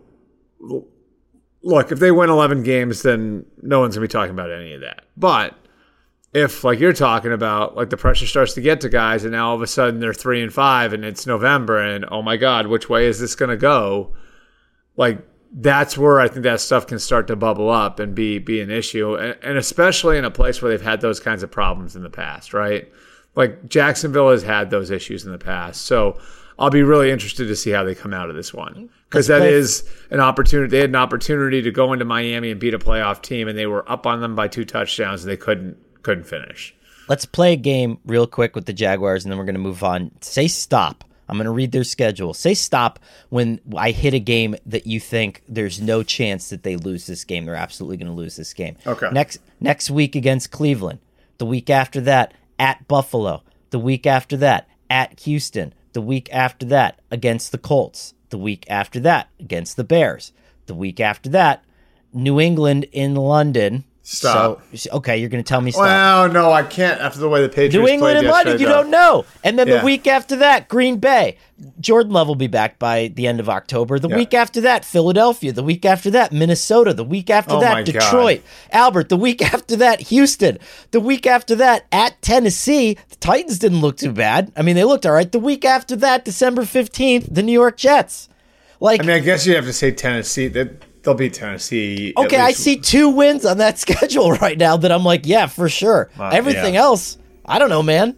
Look, if they win 11 games, then no one's going to be talking about any of that. But if, like you're talking about, like the pressure starts to get to guys and now all of a sudden they're 3-5 and it's November and, oh my God, which way is this going to go? Like, that's where I think that stuff can start to bubble up and be an issue. And especially in a place where they've had those kinds of problems in the past, right? Like Jacksonville has had those issues in the past. So I'll be really interested to see how they come out of this one. Because that is an opportunity. They had an opportunity to go into Miami and beat a playoff team, and they were up on them by 2 touchdowns, and they couldn't finish. Let's play a game real quick with the Jaguars, and then we're going to move on. Say stop. I'm going to read their schedule. Say stop when I hit a game that you think there's no chance that they lose this game. They're absolutely going to lose this game. Okay. Next week against Cleveland. The week after that, at Buffalo. The week after that, at Houston. The week after that, against the Colts. The week after that, against the Bears. The week after that, New England in London. Stop. So, okay, you're going to tell me stop. Well, no, I can't after the way the Patriots New England played and London, you don't know. And then the week after that, Green Bay. Jordan Love will be back by the end of October. The week after that, Philadelphia. The week after that, Minnesota. The week after that, Detroit. God. Albert. The week after that, Houston. The week after that, at Tennessee. The Titans didn't look too bad. I mean, they looked all right. The week after that, December 15th, the New York Jets. Like, I mean, I guess you have to say Tennessee. They'll beat Tennessee. Okay, I see 2 wins on that schedule right now that I'm like, yeah, for sure. Everything else, I don't know, man.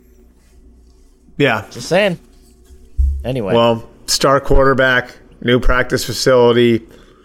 Yeah. Just saying. Anyway. Well, star quarterback, new practice facility,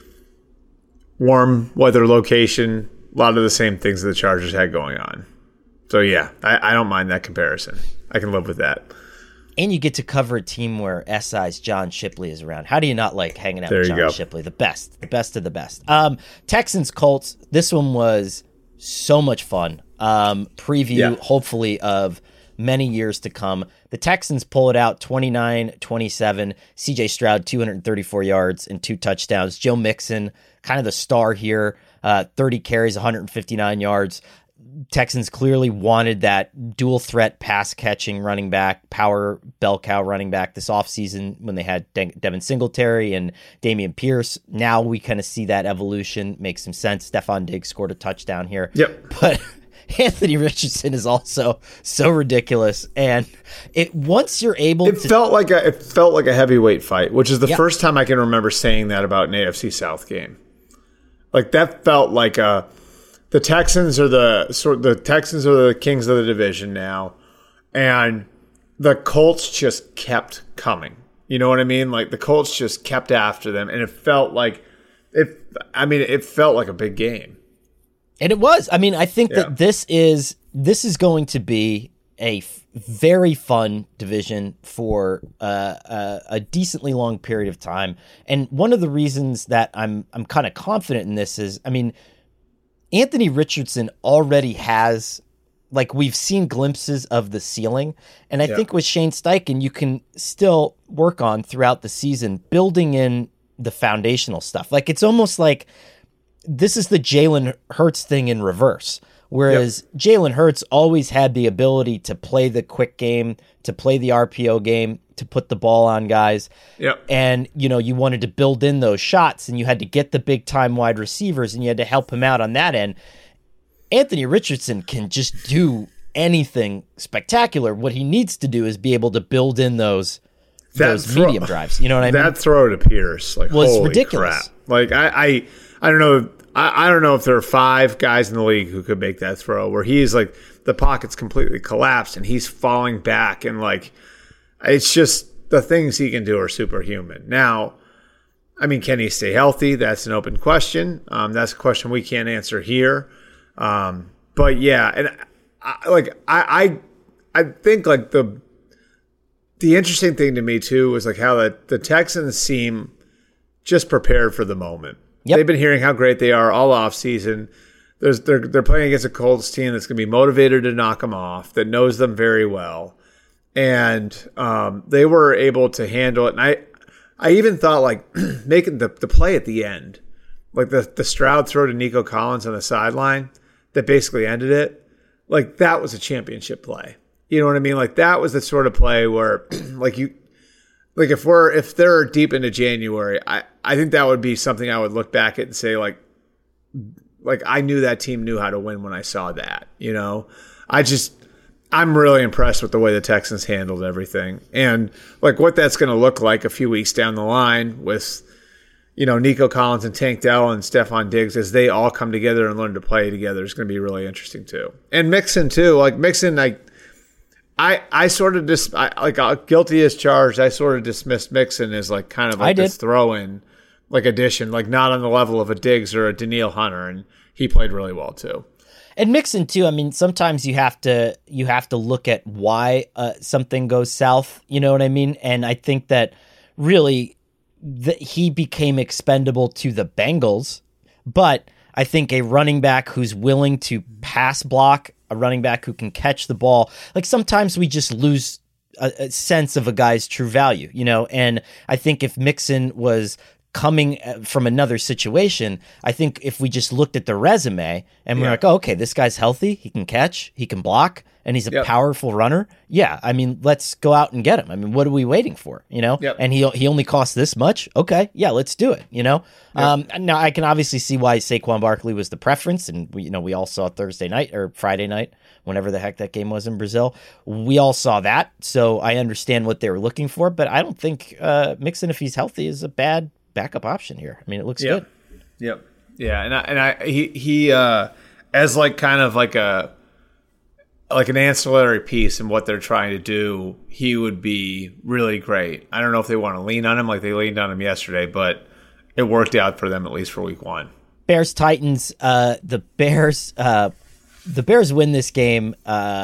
warm weather location, a lot of the same things that the Chargers had going on. So, yeah, I don't mind that comparison. I can live with that. And you get to cover a team where SI's John Shipley is around. How do you not like hanging out with John Shipley? The best of the best. Texans Colts. This one was so much fun. Preview, hopefully, of many years to come. The Texans pull it out 29-27. CJ Stroud, 234 yards and 2 touchdowns. Joe Mixon, kind of the star here, 30 carries, 159 yards. Texans clearly wanted that dual threat pass catching running back, power bell cow running back this offseason when they had Devin Singletary and Dameon Pierce. Now we kind of see that evolution. Makes some sense. Stephon Diggs scored a touchdown here. Yep. But Anthony Richardson is also so ridiculous. And once you're able it felt like a heavyweight fight, which is the first time I can remember saying that about an AFC South game. Like that felt like the Texans are the kings of the division now, and the Colts just kept coming. You know what I mean? Like the Colts just kept after them, and it felt like a big game. And it was. I mean, I think that this is going to be a very fun division for a decently long period of time. And one of the reasons that I'm kind of confident in this is, I mean, Anthony Richardson already has, like, we've seen glimpses of the ceiling. And I think with Shane Steichen, you can still work on throughout the season, building in the foundational stuff. Like, it's almost like this is the Jalen Hurts thing in reverse, Whereas Jalen Hurts always had the ability to play the quick game, to play the RPO game, to put the ball on guys. Yep. And, you wanted to build in those shots, and you had to get the big-time wide receivers, and you had to help him out on that end. Anthony Richardson can just do anything spectacular. What he needs to do is be able to build in those medium drives. You know what I mean? That throw to Pierce, like, was holy ridiculous. crap. Like, I don't know. I don't know if there are 5 guys in the league who could make that throw where he's like, the pocket's completely collapsed and he's falling back, and like, it's just the things he can do are superhuman. Now, I mean, can he stay healthy? That's an open question. That's a question we can't answer here. But yeah, and I think like the interesting thing to me too was like how the Texans seem just prepared for the moment. Yep. They've been hearing how great they are all off season. They're playing against a Colts team that's going to be motivated to knock them off, that knows them very well, and they were able to handle it. And I even thought like making the play at the end, like the Stroud throw to Nico Collins on the sideline that basically ended it, like that was a championship play. You know what I mean? Like that was the sort of play where if they're deep into January, I think that would be something I would look back at and say like I knew that team knew how to win when I saw that. I'm really impressed with the way the Texans handled everything, and like what that's going to look like a few weeks down the line with Nico Collins and Tank Dell and Stephon Diggs as they all come together and learn to play together is going to be really interesting too. And Mixon too, like Mixon, I sort of guilty as charged. I sort of dismissed Mixon as like kind of like this throw-in like addition, like not on the level of a Diggs or a Danielle Hunter, and he played really well too. And Mixon too. I mean, sometimes you have to look at why something goes south. You know what I mean? And I think that really he became expendable to the Bengals, but I think a running back who's willing to pass block, a running back who can catch the ball, like sometimes we just lose a sense of a guy's true value, and I think if Mixon was coming from another situation, I think if we just looked at the resume and we're like, oh, okay, this guy's healthy, he can catch, he can block, and he's a powerful runner. Yeah, I mean, let's go out and get him. I mean, what are we waiting for? And he only costs this much. Okay, yeah, let's do it. Now I can obviously see why Saquon Barkley was the preference, and we all saw Thursday night or Friday night, whenever the heck that game was in Brazil. We all saw that, so I understand what they were looking for. But I don't think Mixon, if he's healthy, is a bad backup option here. I mean, it looks good. Yep. Yeah, he as like kind of like an ancillary piece in what they're trying to do, he would be really great. I don't know if they want to lean on him like they leaned on him yesterday, but it worked out for them at least for week 1. Bears Titans. The Bears win this game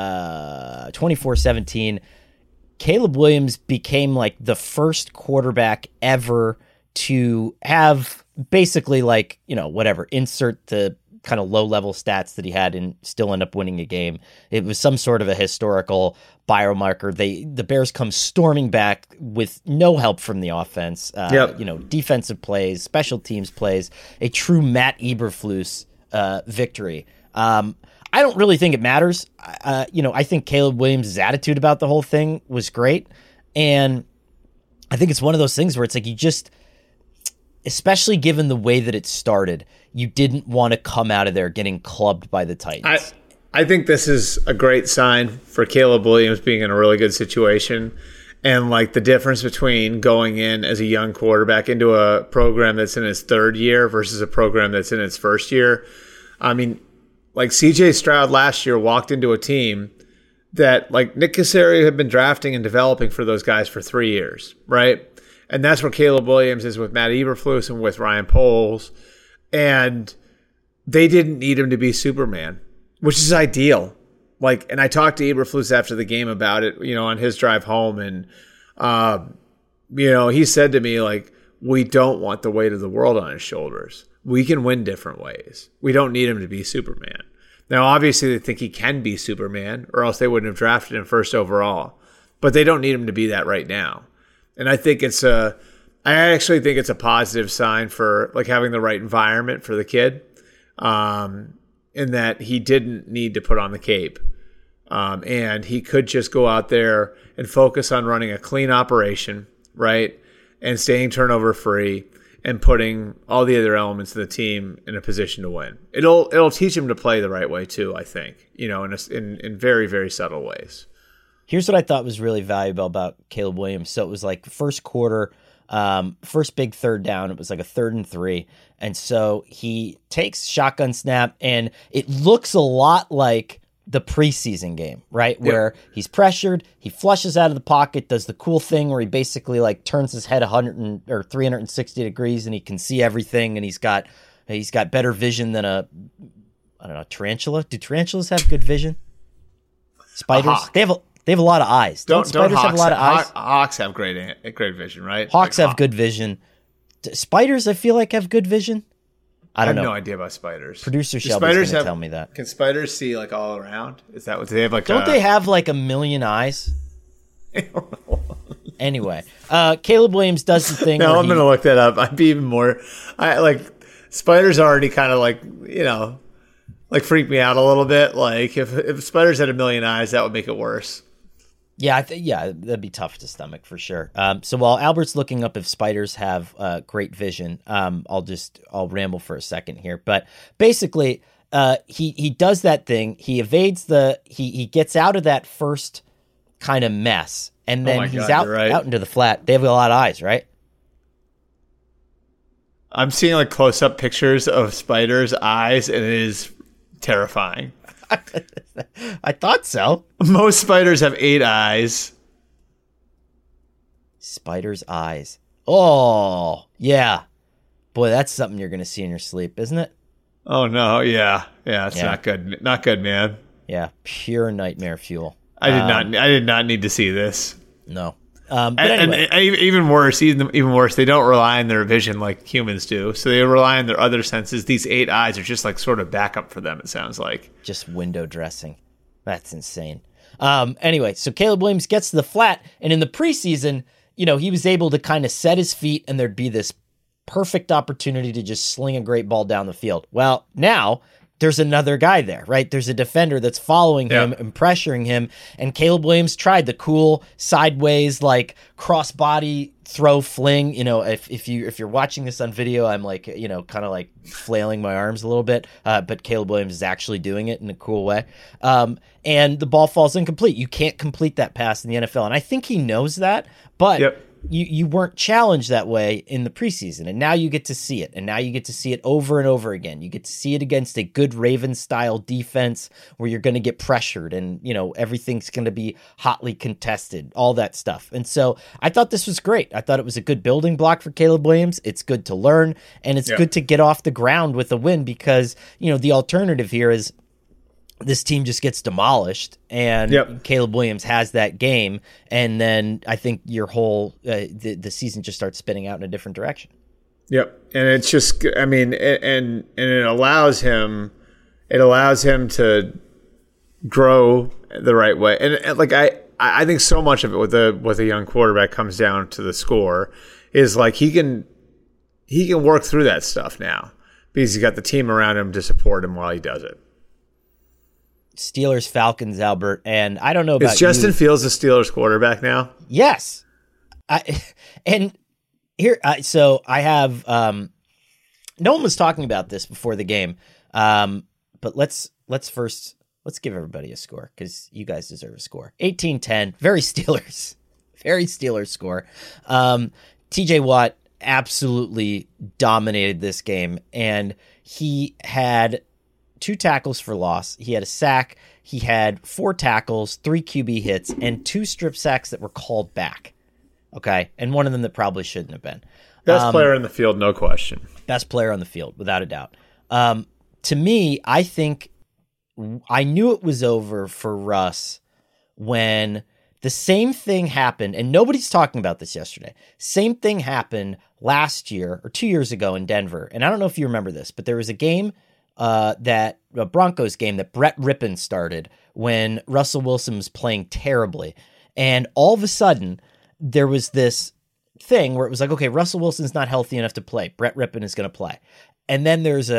24-17. Caleb Williams became like the first quarterback ever to have basically like, insert the kind of low-level stats that he had and still end up winning a game. It was some sort of a historical biomarker. The Bears come storming back with no help from the offense. Defensive plays, special teams plays, a true Matt Eberflus victory. I don't really think it matters. I think Caleb Williams' attitude about the whole thing was great. And I think it's one of those things where it's like especially given the way that it started, you didn't want to come out of there getting clubbed by the Titans. I think this is a great sign for Caleb Williams being in a really good situation. And like the difference between going in as a young quarterback into a program that's in its 3rd year versus a program that's in its 1st year. I mean, like CJ Stroud last year walked into a team that like Nick Caserio had been drafting and developing for those guys for 3 years, right? And that's where Caleb Williams is with Matt Eberflus and with Ryan Poles. And they didn't need him to be Superman, which is ideal. Like, and I talked to Eberflus after the game about it, on his drive home. And, he said to me, like, we don't want the weight of the world on his shoulders. We can win different ways. We don't need him to be Superman. Now, obviously, they think he can be Superman, or else they wouldn't have drafted him first overall. But they don't need him to be that right now. And I think I actually think it's a positive sign for like having the right environment for the kid. in that he didn't need to put on the cape. And he could just go out there and focus on running a clean operation, right? And staying turnover free and putting all the other elements of the team in a position to win. It'll teach him to play the right way too, I think, in very, very subtle ways. Here's what I thought was really valuable about Caleb Williams. So it was like first quarter, first big third down. It was like a 3rd and 3. And so he takes shotgun snap, and it looks a lot like the preseason game, right? Yep. Where he's pressured, he flushes out of the pocket, does the cool thing where he basically like turns his head 360 degrees and he can see everything, and he's got better vision than a tarantula. Do tarantulas have good vision? Spiders? They have a lot of eyes. Don't spiders have a lot of eyes? Hawks have great vision, right? Hawks have good vision. Spiders, I feel like, have good vision. I don't know. I have no idea about spiders. Producer Shelby's going to tell me that. Can spiders see like all around? Is that what they have? Don't they have like a million eyes? I don't know. Anyway, Caleb Williams does the thing. No, I'm going to look that up. I'd be even more. Spiders already kind of like freak me out a little bit. Like if spiders had a million eyes, that would make it worse. Yeah, that'd be tough to stomach for sure. So while Albert's looking up if spiders have great vision, I'll ramble for a second here. But basically, he does that thing. He evades he gets out of that first kind of mess, and then he's out into the flat. They have a lot of eyes, right? I'm seeing like close up pictures of spiders' eyes, and it is terrifying. I thought so. Most spiders have 8 eyes. Spiders' eyes. Oh, yeah. Boy, that's something you're going to see in your sleep, isn't it? Oh, no. Yeah. It's not good. Not good, man. Yeah. Pure nightmare fuel. I did not need to see this. No. But anyway. And even worse, they don't rely on their vision like humans do. So they rely on their other senses. These 8 eyes are just like sort of backup for them, it sounds like. Just window dressing. That's insane. Anyway, so Caleb Williams gets to the flat, and in the preseason, he was able to kind of set his feet, and there'd be this perfect opportunity to just sling a great ball down the field. Well, now there's another guy there, right? There's a defender that's following him and pressuring him. And Caleb Williams tried the cool sideways, like crossbody throw fling. If you're watching this on video, I'm like, kind of like flailing my arms a little bit. But Caleb Williams is actually doing it in a cool way. And the ball falls incomplete. You can't complete that pass in the NFL. And I think he knows that, but you weren't challenged that way in the preseason, and now you get to see it, and now you get to see it over and over again. You get to see it against a good Ravens-style defense where you're going to get pressured, and everything's going to be hotly contested, all that stuff. And so I thought this was great. I thought it was a good building block for Caleb Williams. It's good to learn, and it's good to get off the ground with a win because the alternative here is this team just gets demolished, and Caleb Williams has that game, and then I think your whole the season just starts spinning out in a different direction. Yep, and it's just, and it allows him to grow the right way, and like I think so much of it with a young quarterback comes down to the score, is like he can work through that stuff now because he's got the team around him to support him while he does it. Steelers, Falcons, Albert, and I don't know about you. Is Justin Fields the Steelers quarterback now? Yes. So I have, no one was talking about this before the game, but let's give everybody a score because you guys deserve a score. 18-10, very Steelers score. TJ Watt absolutely dominated this game, and he had 2 tackles for loss. He had a sack. He had 4 tackles, 3 QB hits, and 2 strip sacks that were called back. Okay. And one of them that probably shouldn't have been. Best player in the field, no question. Best player on the field, without a doubt. To me, I think I knew it was over for Russ when the same thing happened, and nobody's talking about this yesterday. Same thing happened last year or 2 years ago in Denver. And I don't know if you remember this, but there was a game a Broncos game that Brett Rippon started when Russell Wilson was playing terribly. And all of a sudden, there was this thing where it was like, okay, Russell Wilson's not healthy enough to play. Brett Rippon is going to play. And then there's a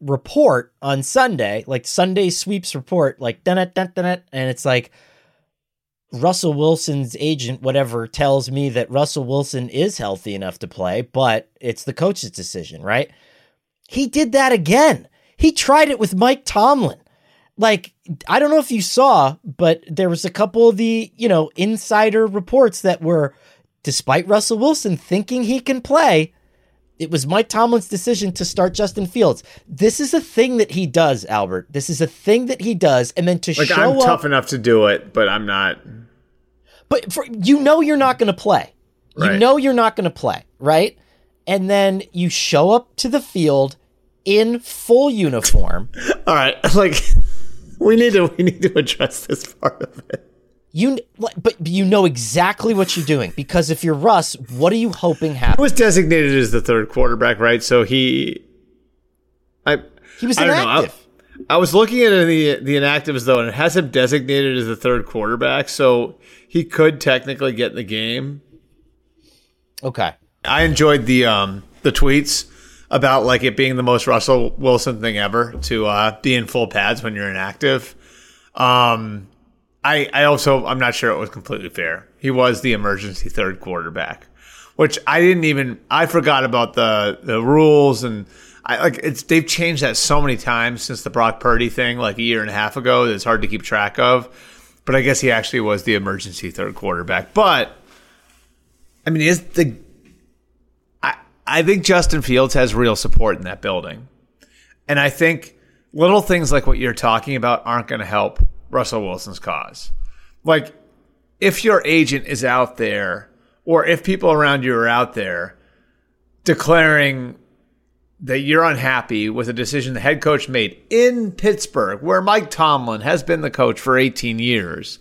report on Sunday, like Sunday sweeps report, like dun dun dun, and it's like Russell Wilson's agent, whatever, tells me that Russell Wilson is healthy enough to play, but it's the coach's decision, right? He did that again. He tried it with Mike Tomlin. Like, I don't know if you saw, but there was a couple of the, insider reports that were, despite Russell Wilson thinking he can play, it was Mike Tomlin's decision to start Justin Fields. This is a thing that he does, Albert. This is a thing that he does, and then to show up... I'm tough enough to do it, but I'm not... But you're not going to play. Right. You're not going to play, right? And then you show up to the field in full uniform. All right, we need to address this part of it. But you know exactly what you're doing, because if you're Russ, what are you hoping happens? He was designated as the third quarterback, right? So he was inactive. I was looking at the inactives though, and it has him designated as the third quarterback, so he could technically get in the game. Okay. I enjoyed the tweets about like it being the most Russell Wilson thing ever to be in full pads when you're inactive. I'm not sure it was completely fair. He was the emergency third quarterback, which I forgot about the rules, and they've changed that so many times since the Brock Purdy thing like a year and a half ago that it's hard to keep track of. But I guess he actually was the emergency third quarterback. But I mean, I think Justin Fields has real support in that building, and I think little things like what you're talking about aren't going to help Russell Wilson's cause. Like, if your agent is out there, or if people around you are out there declaring that you're unhappy with a decision the head coach made in Pittsburgh, where Mike Tomlin has been the coach for 18 years,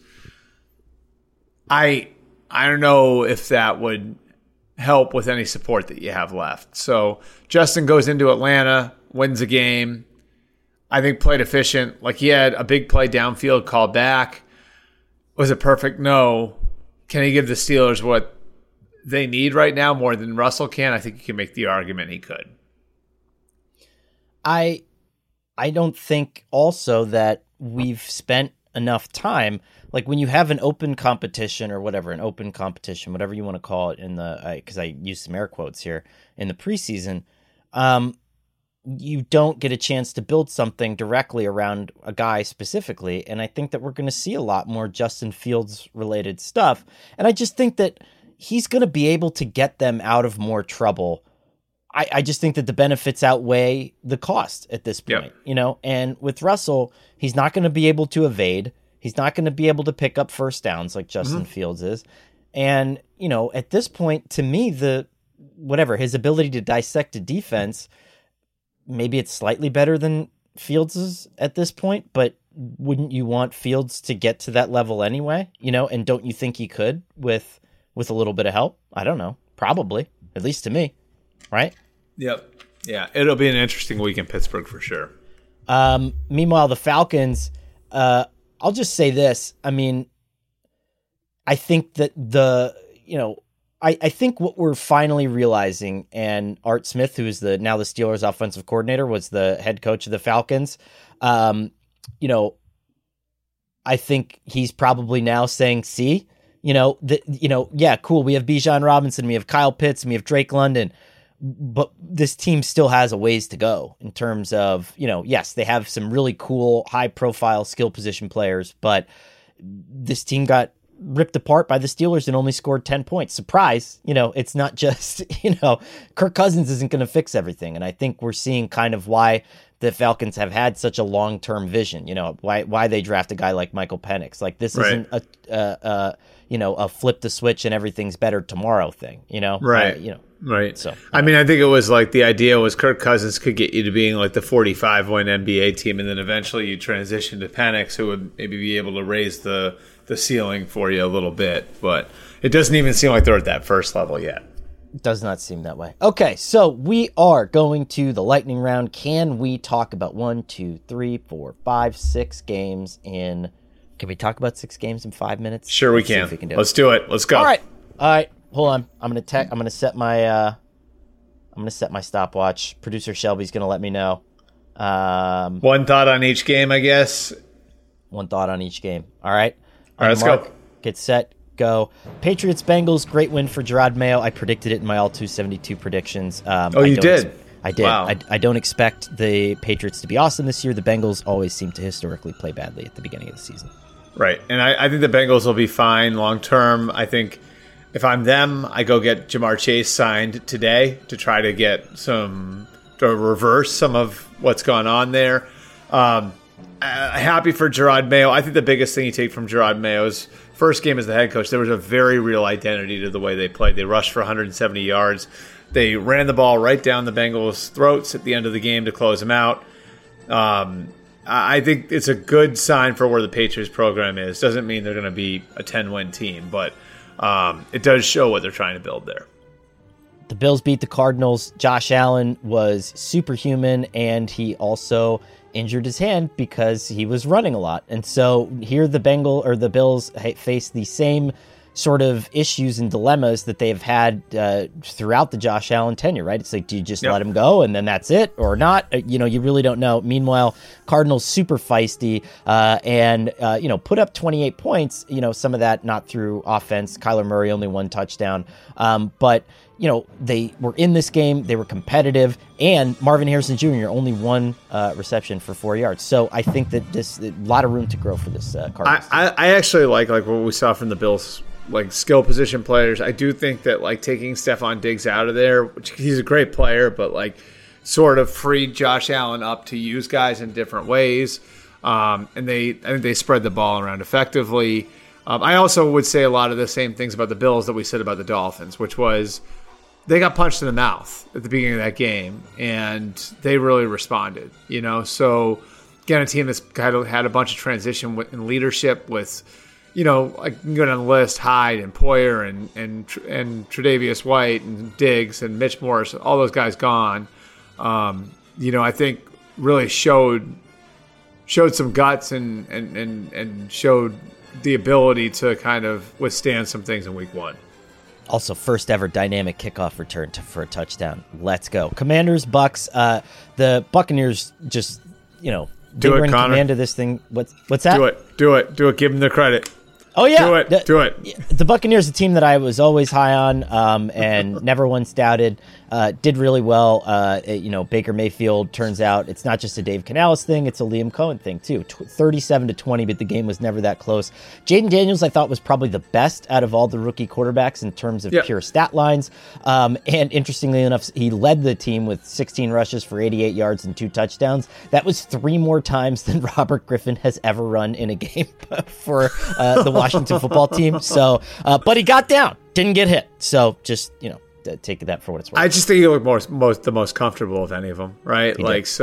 I don't know if that would help with any support that you have left. So Justin goes into Atlanta, wins a game, I think played efficient. Like, he had a big play downfield called back. Was it perfect? No. Can he give the Steelers what they need right now more than Russell can? I think you can make the argument he could. I don't think also that we've spent enough time, like when you have an open competition or whatever, whatever you want to call it in because I use some air quotes here, in the preseason, you don't get a chance to build something directly around a guy specifically. And I think that we're going to see a lot more Justin Fields related stuff. And I just think that he's going to be able to get them out of more trouble. I just think that the benefits outweigh the cost at this point, and with Russell, he's not going to be able to evade. He's not going to be able to pick up first downs like Justin Fields is. And, at this point, to me, his ability to dissect a defense, maybe it's slightly better than Fields's at this point, but wouldn't you want Fields to get to that level anyway? And don't you think he could with a little bit of help? I don't know. Probably, at least to me. Right? Yep. Yeah, it'll be an interesting week in Pittsburgh for sure. Meanwhile, the Falcons, I'll just say this. I mean, I think that I think what we're finally realizing, and Art Smith, who is now the Steelers offensive coordinator, was the head coach of the Falcons. I think he's probably now saying, see, yeah, cool. We have Bijan Robinson, we have Kyle Pitts, and we have Drake London. But this team still has a ways to go in terms of, yes, they have some really cool, high-profile skill position players, but this team got ripped apart by the Steelers and only scored 10 points. Surprise, it's not just, Kirk Cousins isn't going to fix everything. And I think we're seeing kind of why the Falcons have had such a long-term vision, why they draft a guy like Michael Penix. Like, this isn't a flip the switch and everything's better tomorrow thing, Right. Right. So, I mean, I think it was like the idea was Kirk Cousins could get you to being like the 45-win NBA team, and then eventually you transition to Penix, who would maybe be able to raise the ceiling for you a little bit. But it doesn't even seem like they're at that first level yet. It does not seem that way. Okay, so we are going to the lightning round. Can we talk about 6 games in? Can we talk about 6 games in 5 minutes? Sure, we can. Let's do it. Let's go. All right. Hold on. I'm gonna set my stopwatch. Producer Shelby's gonna let me know One thought on each game, I guess. One thought on each game. All right. All right, let's go. Get set, go. Patriots, Bengals, great win for Gerard Mayo. I predicted it in my all 272 predictions. You did? I did. Wow. I don't expect the Patriots to be awesome this year. The Bengals always seem to historically play badly at the beginning of the season. Right. And I think the Bengals will be fine long term. I think if I'm them, I go get Jamar Chase signed today to try to get to reverse some of what's gone on there. Happy for Gerard Mayo. I think the biggest thing you take from Gerard Mayo's first game as the head coach, there was a very real identity to the way they played. They rushed for 170 yards. They ran the ball right down the Bengals' throats at the end of the game to close them out. I think it's a good sign for where the Patriots program is. Doesn't mean they're going to be a 10-win team, but it does show what they're trying to build there. The Bills beat the Cardinals. Josh Allen was superhuman, and he also injured his hand because he was running a lot. And so here the Bills face the same sort of issues and dilemmas that they've had throughout the Josh Allen tenure, right? It's like, do you just let him go and then that's it or not? You really don't know. Meanwhile, Cardinals super feisty and put up 28 points, some of that not through offense. Kyler Murray only one touchdown. But they were in this game, they were competitive, and Marvin Harrison Jr. only one reception for 4 yards. So I think that a lot of room to grow for this Cardinals. I actually like what we saw from the Bills, like skill position players. I do think that like taking Stephon Diggs out of there, which he's a great player, but like sort of freed Josh Allen up to use guys in different ways. And I think they spread the ball around effectively. I also would say a lot of the same things about the Bills that we said about the Dolphins, which was they got punched in the mouth at the beginning of that game, and they really responded. So again, a team that's kind of had a bunch of transition in leadership with, I can go down the list: Hyde and Poyer and Tre'Davious White and Diggs and Mitch Morris, all those guys gone. I think really showed some guts and showed the ability to kind of withstand some things in week one. Also, first ever dynamic kickoff return for a touchdown. Let's go. Commanders, Bucks. The Buccaneers just, they were in command of this thing. What's that? Do it. Give them the credit. Oh, yeah. Do it. The Buccaneers, a team that I was always high on and never once doubted, did really well. Baker Mayfield, turns out it's not just a Dave Canales thing, it's a Liam Cohen thing, too. 37-20, but the game was never that close. Jaden Daniels, I thought, was probably the best out of all the rookie quarterbacks in terms of pure stat lines. And interestingly enough, he led the team with 16 rushes for 88 yards and 2 touchdowns. That was 3 more times than Robert Griffin has ever run in a game for the Washington football team. So, but he got down, didn't get hit. So just, take that for what it's worth. I just think he looked the most comfortable of any of them, right?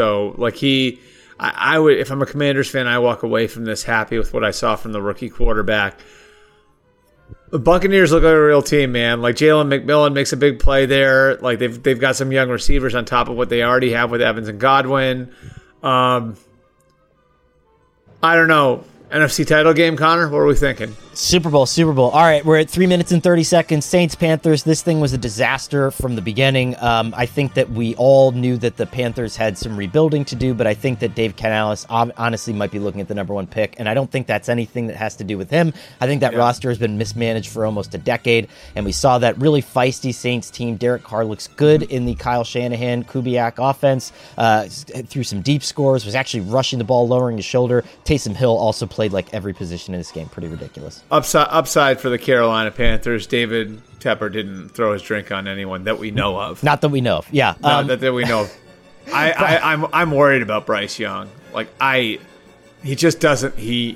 I would, if I'm a Commanders fan, I walk away from this happy with what I saw from the rookie quarterback. The Buccaneers look like a real team, man. Like Jalen McMillan makes a big play there. Like they've got some young receivers on top of what they already have with Evans and Godwin. I don't know. NFC title game, Connor? What are we thinking? Super Bowl. All right, we're at 3 minutes and 30 seconds. Saints-Panthers. This thing was a disaster from the beginning. I think that we all knew that the Panthers had some rebuilding to do, but I think that Dave Canales honestly might be looking at the number 1 pick, and I don't think that's anything that has to do with him. I think that roster has been mismanaged for almost a decade, and we saw that really feisty Saints team. Derek Carr looks good in the Kyle Shanahan, Kubiak offense, threw some deep scores, was actually rushing the ball, lowering his shoulder. Taysom Hill also played like every position in this game. Pretty ridiculous. Upside for the Carolina Panthers. David Tepper didn't throw his drink on anyone that we know of. Not that we know of. Yeah. Not that we know of. I'm worried about Bryce Young. He just doesn't. The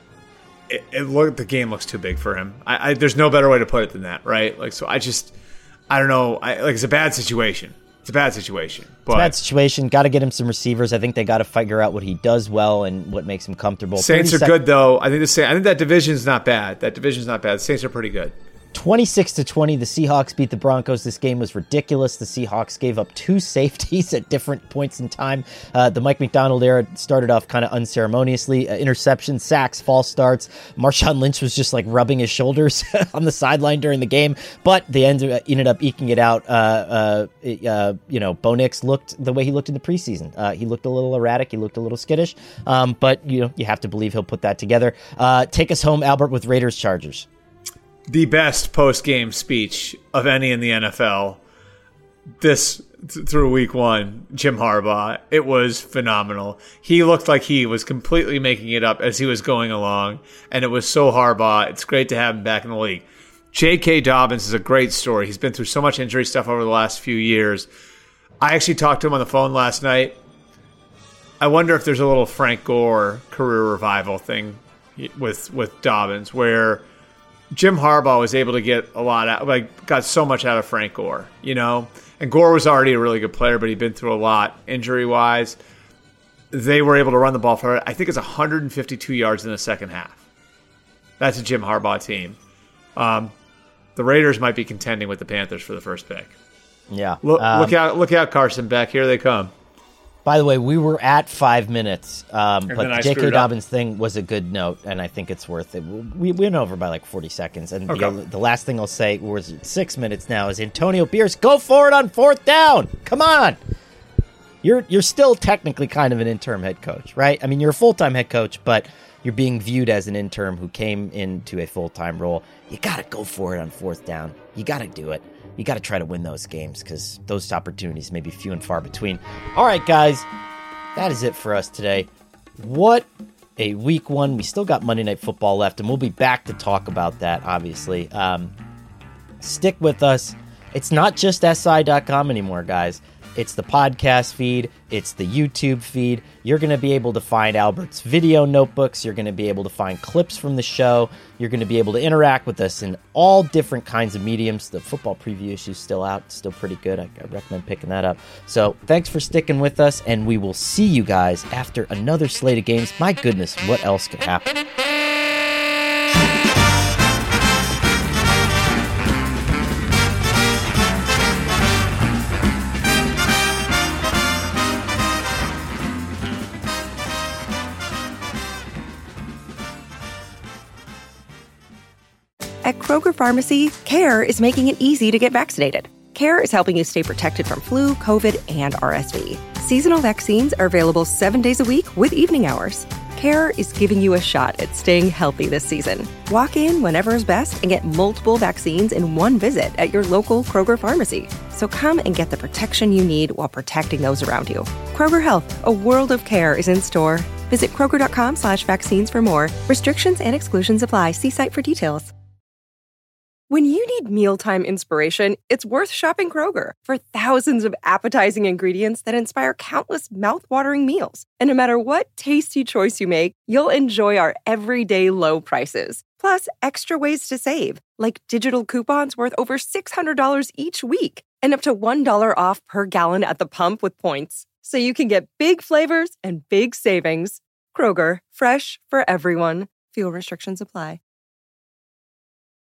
game looks too big for him. There's no better way to put it than that, right? I don't know. It's a bad situation. It's a bad situation. Got to get him some receivers. I think they got to figure out what he does well and what makes him comfortable. Saints are good, though. I think that division's not bad. The Saints are pretty good. 26-20, the Seahawks beat the Broncos. This game was ridiculous. The Seahawks gave up 2 safeties at different points in time. The Mike McDonald era started off kind of unceremoniously. Interceptions, sacks, false starts. Marshawn Lynch was just like rubbing his shoulders on the sideline during the game, but they ended up eking it out. Bo Nix looked the way he looked in the preseason. He looked a little erratic. He looked a little skittish, but you have to believe he'll put that together. Take us home, Albert, with Raiders Chargers. The best post-game speech of any in the NFL through week 1, Jim Harbaugh. It was phenomenal. He looked like he was completely making it up as he was going along, and it was so Harbaugh. It's great to have him back in the league. J.K. Dobbins is a great story. He's been through so much injury stuff over the last few years. I actually talked to him on the phone last night. I wonder if there's a little Frank Gore career revival thing with Dobbins, where Jim Harbaugh was able to get a lot out, got so much out of Frank Gore, and Gore was already a really good player, but he'd been through a lot injury wise. They were able to run the ball for, I think it's 152 yards in the second half. That's a Jim Harbaugh team. The Raiders might be contending with the Panthers for the first pick. Yeah. Look out, Carson Beck. Here they come. By the way, we were at 5 minutes, but the J.K. Dobbins thing was a good note, and I think it's worth it. We went over by like 40 seconds, and the last thing I'll say, was 6 minutes now, is Antonio Pierce, go for it on 4th down. Come on. You're still technically kind of an interim head coach, right? I mean, you're a full-time head coach, but you're being viewed as an interim who came into a full-time role. You got to go for it on 4th down. You got to do it. You got to try to win those games because those opportunities may be few and far between. All right, guys, that is it for us today. What a week 1. We still got Monday Night Football left, and we'll be back to talk about that, obviously. Stick with us. It's not just SI.com anymore, guys. It's the podcast feed. It's the YouTube feed. You're going to be able to find Albert's video notebooks. You're going to be able to find clips from the show. You're going to be able to interact with us in all different kinds of mediums. The football preview issue is still out. It's still pretty good. I recommend picking that up. So thanks for sticking with us, and we will see you guys after another slate of games. My goodness, what else could happen? At Kroger Pharmacy, CARE is making it easy to get vaccinated. CARE is helping you stay protected from flu, COVID, and RSV. Seasonal vaccines are available 7 days a week with evening hours. CARE is giving you a shot at staying healthy this season. Walk in whenever is best and get multiple vaccines in one visit at your local Kroger Pharmacy. So come and get the protection you need while protecting those around you. Kroger Health, a world of care, is in store. Visit Kroger.com/vaccines for more. Restrictions and exclusions apply. See site for details. When you need mealtime inspiration, it's worth shopping Kroger for thousands of appetizing ingredients that inspire countless mouth-watering meals. And no matter what tasty choice you make, you'll enjoy our everyday low prices. Plus, extra ways to save, like digital coupons worth over $600 each week and up to $1 off per gallon at the pump with points. So you can get big flavors and big savings. Kroger, fresh for everyone. Fuel restrictions apply.